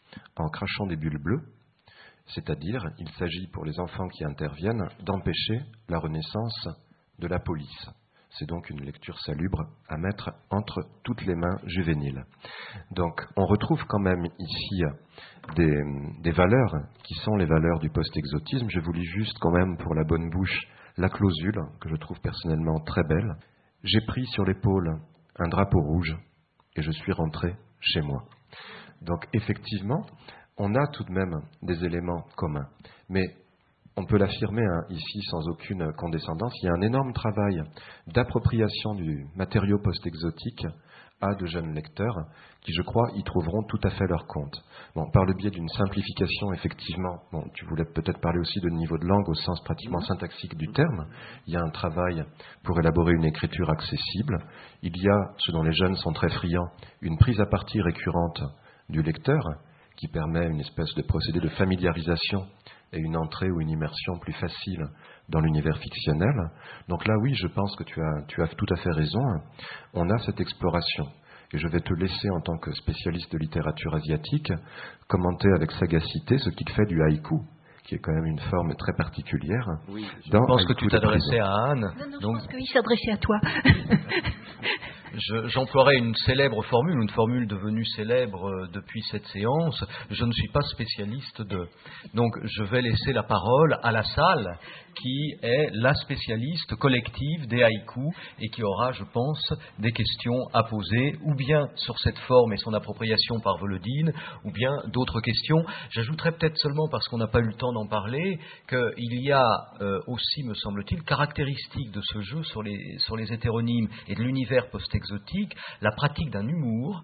en crachant des bulles bleues, c'est-à-dire, il s'agit pour les enfants qui interviennent d'empêcher la renaissance de la police. C'est donc une lecture salubre à mettre entre toutes les mains juvéniles. Donc, on retrouve quand même ici des, des valeurs qui sont les valeurs du post-exotisme. Je vous lis juste quand même pour la bonne bouche la clausule, que je trouve personnellement très belle. J'ai pris sur l'épaule un drapeau rouge et je suis rentré chez moi. Donc effectivement, on a tout de même des éléments communs. Mais on peut l'affirmer hein, ici sans aucune condescendance, il y a un énorme travail d'appropriation du matériau post-exotique à de jeunes lecteurs qui, je crois, y trouveront tout à fait leur compte. Bon, par le biais d'une simplification, effectivement, bon, tu voulais peut-être parler aussi de niveau de langue au sens pratiquement syntaxique du terme. Il y a un travail pour élaborer une écriture accessible. Il y a, ce dont les jeunes sont très friands, une prise à partie récurrente du lecteur qui permet une espèce de procédé de familiarisation et une entrée ou une immersion plus facile dans l'univers fictionnel. Donc là, oui, je pense que tu as, tu as tout à fait raison. On a cette exploration. Et je vais te laisser, en tant que spécialiste de littérature asiatique, commenter avec sagacité ce qu'il fait du haïku, qui est quand même une forme très particulière. Oui, je pense que tu t'adressais à Anne. Non, non, donc... je pense qu'il s'adressait à toi. Je, j'emploierai une célèbre formule, une formule devenue célèbre depuis cette séance. Je ne suis pas spécialiste de. Donc, je vais laisser la parole à la salle, qui est la spécialiste collective des haïkus et qui aura, je pense, des questions à poser, ou bien sur cette forme et son appropriation par Volodine, ou bien d'autres questions. J'ajouterai peut-être seulement, parce qu'on n'a pas eu le temps d'en parler, qu'il y a euh, aussi, me semble-t-il, caractéristique de ce jeu sur les, sur les hétéronymes et de l'univers post-exotique, la pratique d'un humour,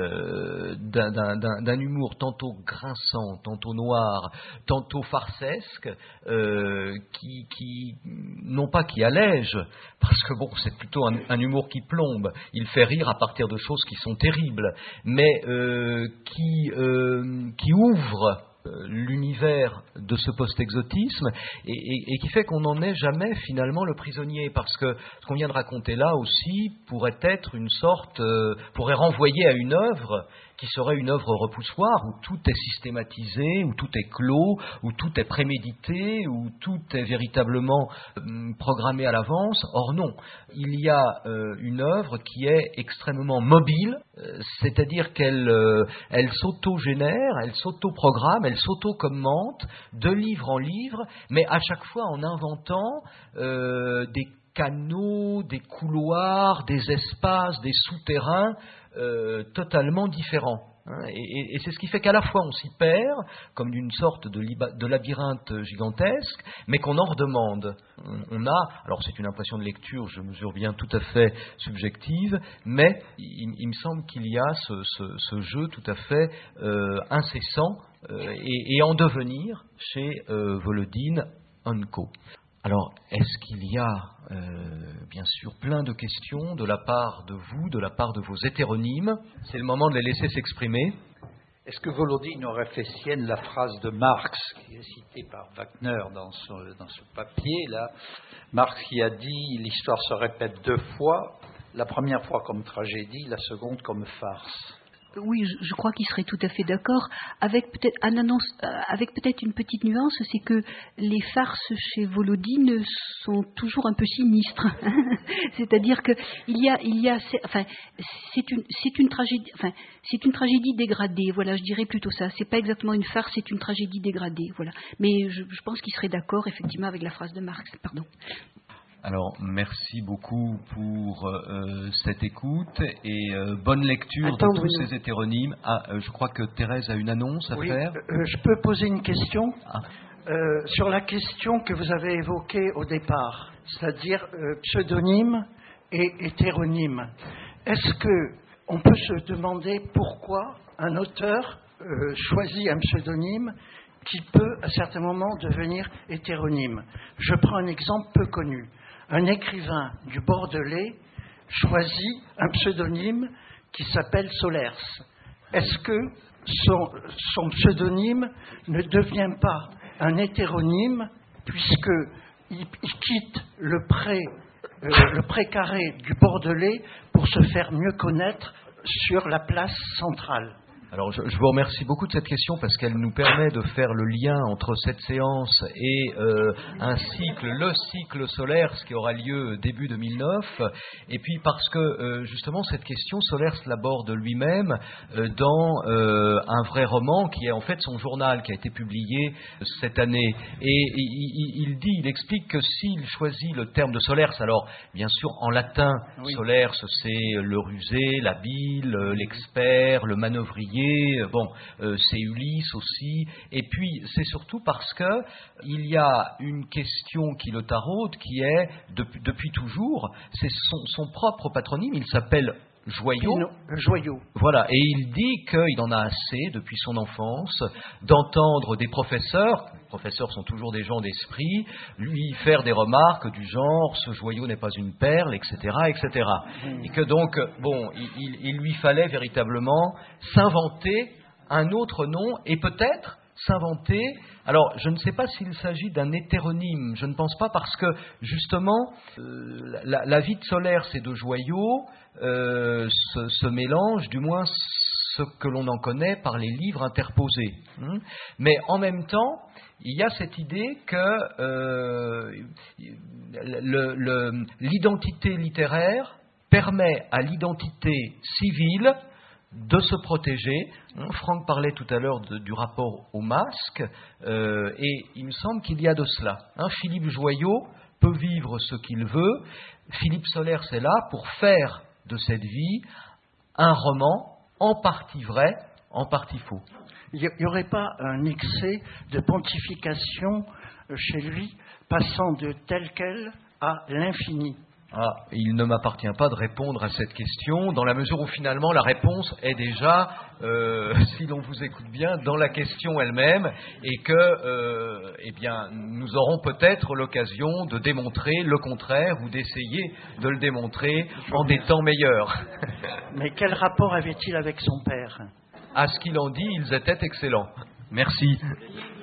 euh, d'un, d'un, d'un, d'un humour tantôt grinçant, tantôt noir, tantôt farcesque, euh, qui, qui, non pas qui allège, parce que bon, c'est plutôt un, un humour qui plombe, il fait rire à partir de choses qui sont terribles, mais euh, qui, euh, qui ouvre l'univers de ce post-exotisme et, et, et qui fait qu'on n'en est jamais finalement le prisonnier, parce que ce qu'on vient de raconter là aussi pourrait être une sorte, euh, pourrait renvoyer à une œuvre qui serait une œuvre repoussoire, où tout est systématisé, où tout est clos, où tout est prémédité, où tout est véritablement euh, programmé à l'avance. Or non, il y a euh, une œuvre qui est extrêmement mobile, euh, c'est-à-dire qu'elle euh, elle s'auto-génère, elle s'auto-programme, elle s'auto-commente de livre en livre, mais à chaque fois en inventant euh, des canaux, des couloirs, des espaces, des souterrains euh, totalement différents. Hein, et, et, et c'est ce qui fait qu'à la fois on s'y perd, comme d'une sorte de, liba, de labyrinthe gigantesque, mais qu'on en redemande. On, on a, alors c'est une impression de lecture, je mesure bien, tout à fait subjective, mais il, il me semble qu'il y a ce, ce, ce jeu tout à fait euh, incessant euh, et, et en devenir chez euh, Volodine Co. Alors, est-ce qu'il y a, euh, bien sûr, plein de questions de la part de vous, de la part de vos hétéronymes? C'est le moment de les laisser s'exprimer. Est-ce que Volodine aurait fait sienne la phrase de Marx, qui est citée par Wagner dans ce, dans ce papier-là? Marx qui a dit « L'histoire se répète deux fois, la première fois comme tragédie, la seconde comme farce ». Oui, je, je crois qu'il serait tout à fait d'accord, avec peut-être un annonce, euh, avec peut-être une petite nuance, c'est que les farces chez Volodine sont toujours un peu sinistres. C'est-à-dire que il y a, il y a, c'est, enfin, c'est une, c'est une tragédie, enfin, c'est une tragédie dégradée. Voilà, je dirais plutôt ça. C'est pas exactement une farce, c'est une tragédie dégradée. Voilà. Mais je, je pense qu'il serait d'accord effectivement avec la phrase de Marx. Pardon. Alors, merci beaucoup pour euh, cette écoute et euh, bonne lecture Attends, de tous oui. ces hétéronymes. Ah, euh, je crois que Thérèse a une annonce à oui, faire. Euh, je peux poser une question ah. euh, sur la question que vous avez évoquée au départ, c'est-à-dire euh, pseudonyme et hétéronyme. Est-ce que on peut se demander pourquoi un auteur euh, choisit un pseudonyme qui peut, à certains moments, devenir hétéronyme? Je prends un exemple peu connu. Un écrivain du Bordelais choisit un pseudonyme qui s'appelle Solers. Est-ce que son, son pseudonyme ne devient pas un hétéronyme puisqu'il il quitte le pré, euh, le précaré du Bordelais pour se faire mieux connaître sur la place centrale? Alors, je, je vous remercie beaucoup de cette question parce qu'elle nous permet de faire le lien entre cette séance et euh, un cycle, le cycle solaire, ce qui aura lieu début deux mille neuf, et puis parce que euh, justement cette question, Solers l'aborde lui-même euh, dans euh, un vrai roman qui est en fait son journal, qui a été publié cette année. Et il, il dit, il explique que s'il choisit le terme de Solers, alors bien sûr en latin, oui. Solers c'est le rusé, l'habile, l'expert, le manœuvrier. Bon, euh, c'est Ulysse aussi, et puis c'est surtout parce que il y a une question qui le taraude, qui est depuis, depuis toujours, c'est son, son propre patronyme, il s'appelle Joyau. Pino, Joyau. Voilà, et il dit qu'il en a assez depuis son enfance d'entendre des professeurs, les professeurs sont toujours des gens d'esprit, lui faire des remarques du genre ce joyau n'est pas une perle, et cetera, et cetera. Mmh. Et que donc, bon, il, il lui fallait véritablement s'inventer un autre nom et peut-être s'inventer. Alors, je ne sais pas s'il s'agit d'un hétéronyme, je ne pense pas, parce que justement, euh, la, la vie de Solers et de Joyau euh, se, se mélange, du moins ce que l'on en connaît par les livres interposés. Hein. Mais en même temps, il y a cette idée que euh, le, le, l'identité littéraire permet à l'identité civile de se protéger. Franck parlait tout à l'heure de, du rapport au masque, euh, et il me semble qu'il y a de cela. Hein, Philippe Joyau peut vivre ce qu'il veut. Philippe Solers est là pour faire de cette vie un roman en partie vrai, en partie faux. Il n'y aurait pas un excès de pontification chez lui, passant de tel quel à l'infini? Ah, il ne m'appartient pas de répondre à cette question, dans la mesure où finalement la réponse est déjà, euh, si l'on vous écoute bien, dans la question elle-même, et que, euh, eh bien, nous aurons peut-être l'occasion de démontrer le contraire ou d'essayer de le démontrer en des temps meilleurs. Mais quel rapport avait-il avec son père? À ce qu'il en dit, ils étaient excellents. Merci.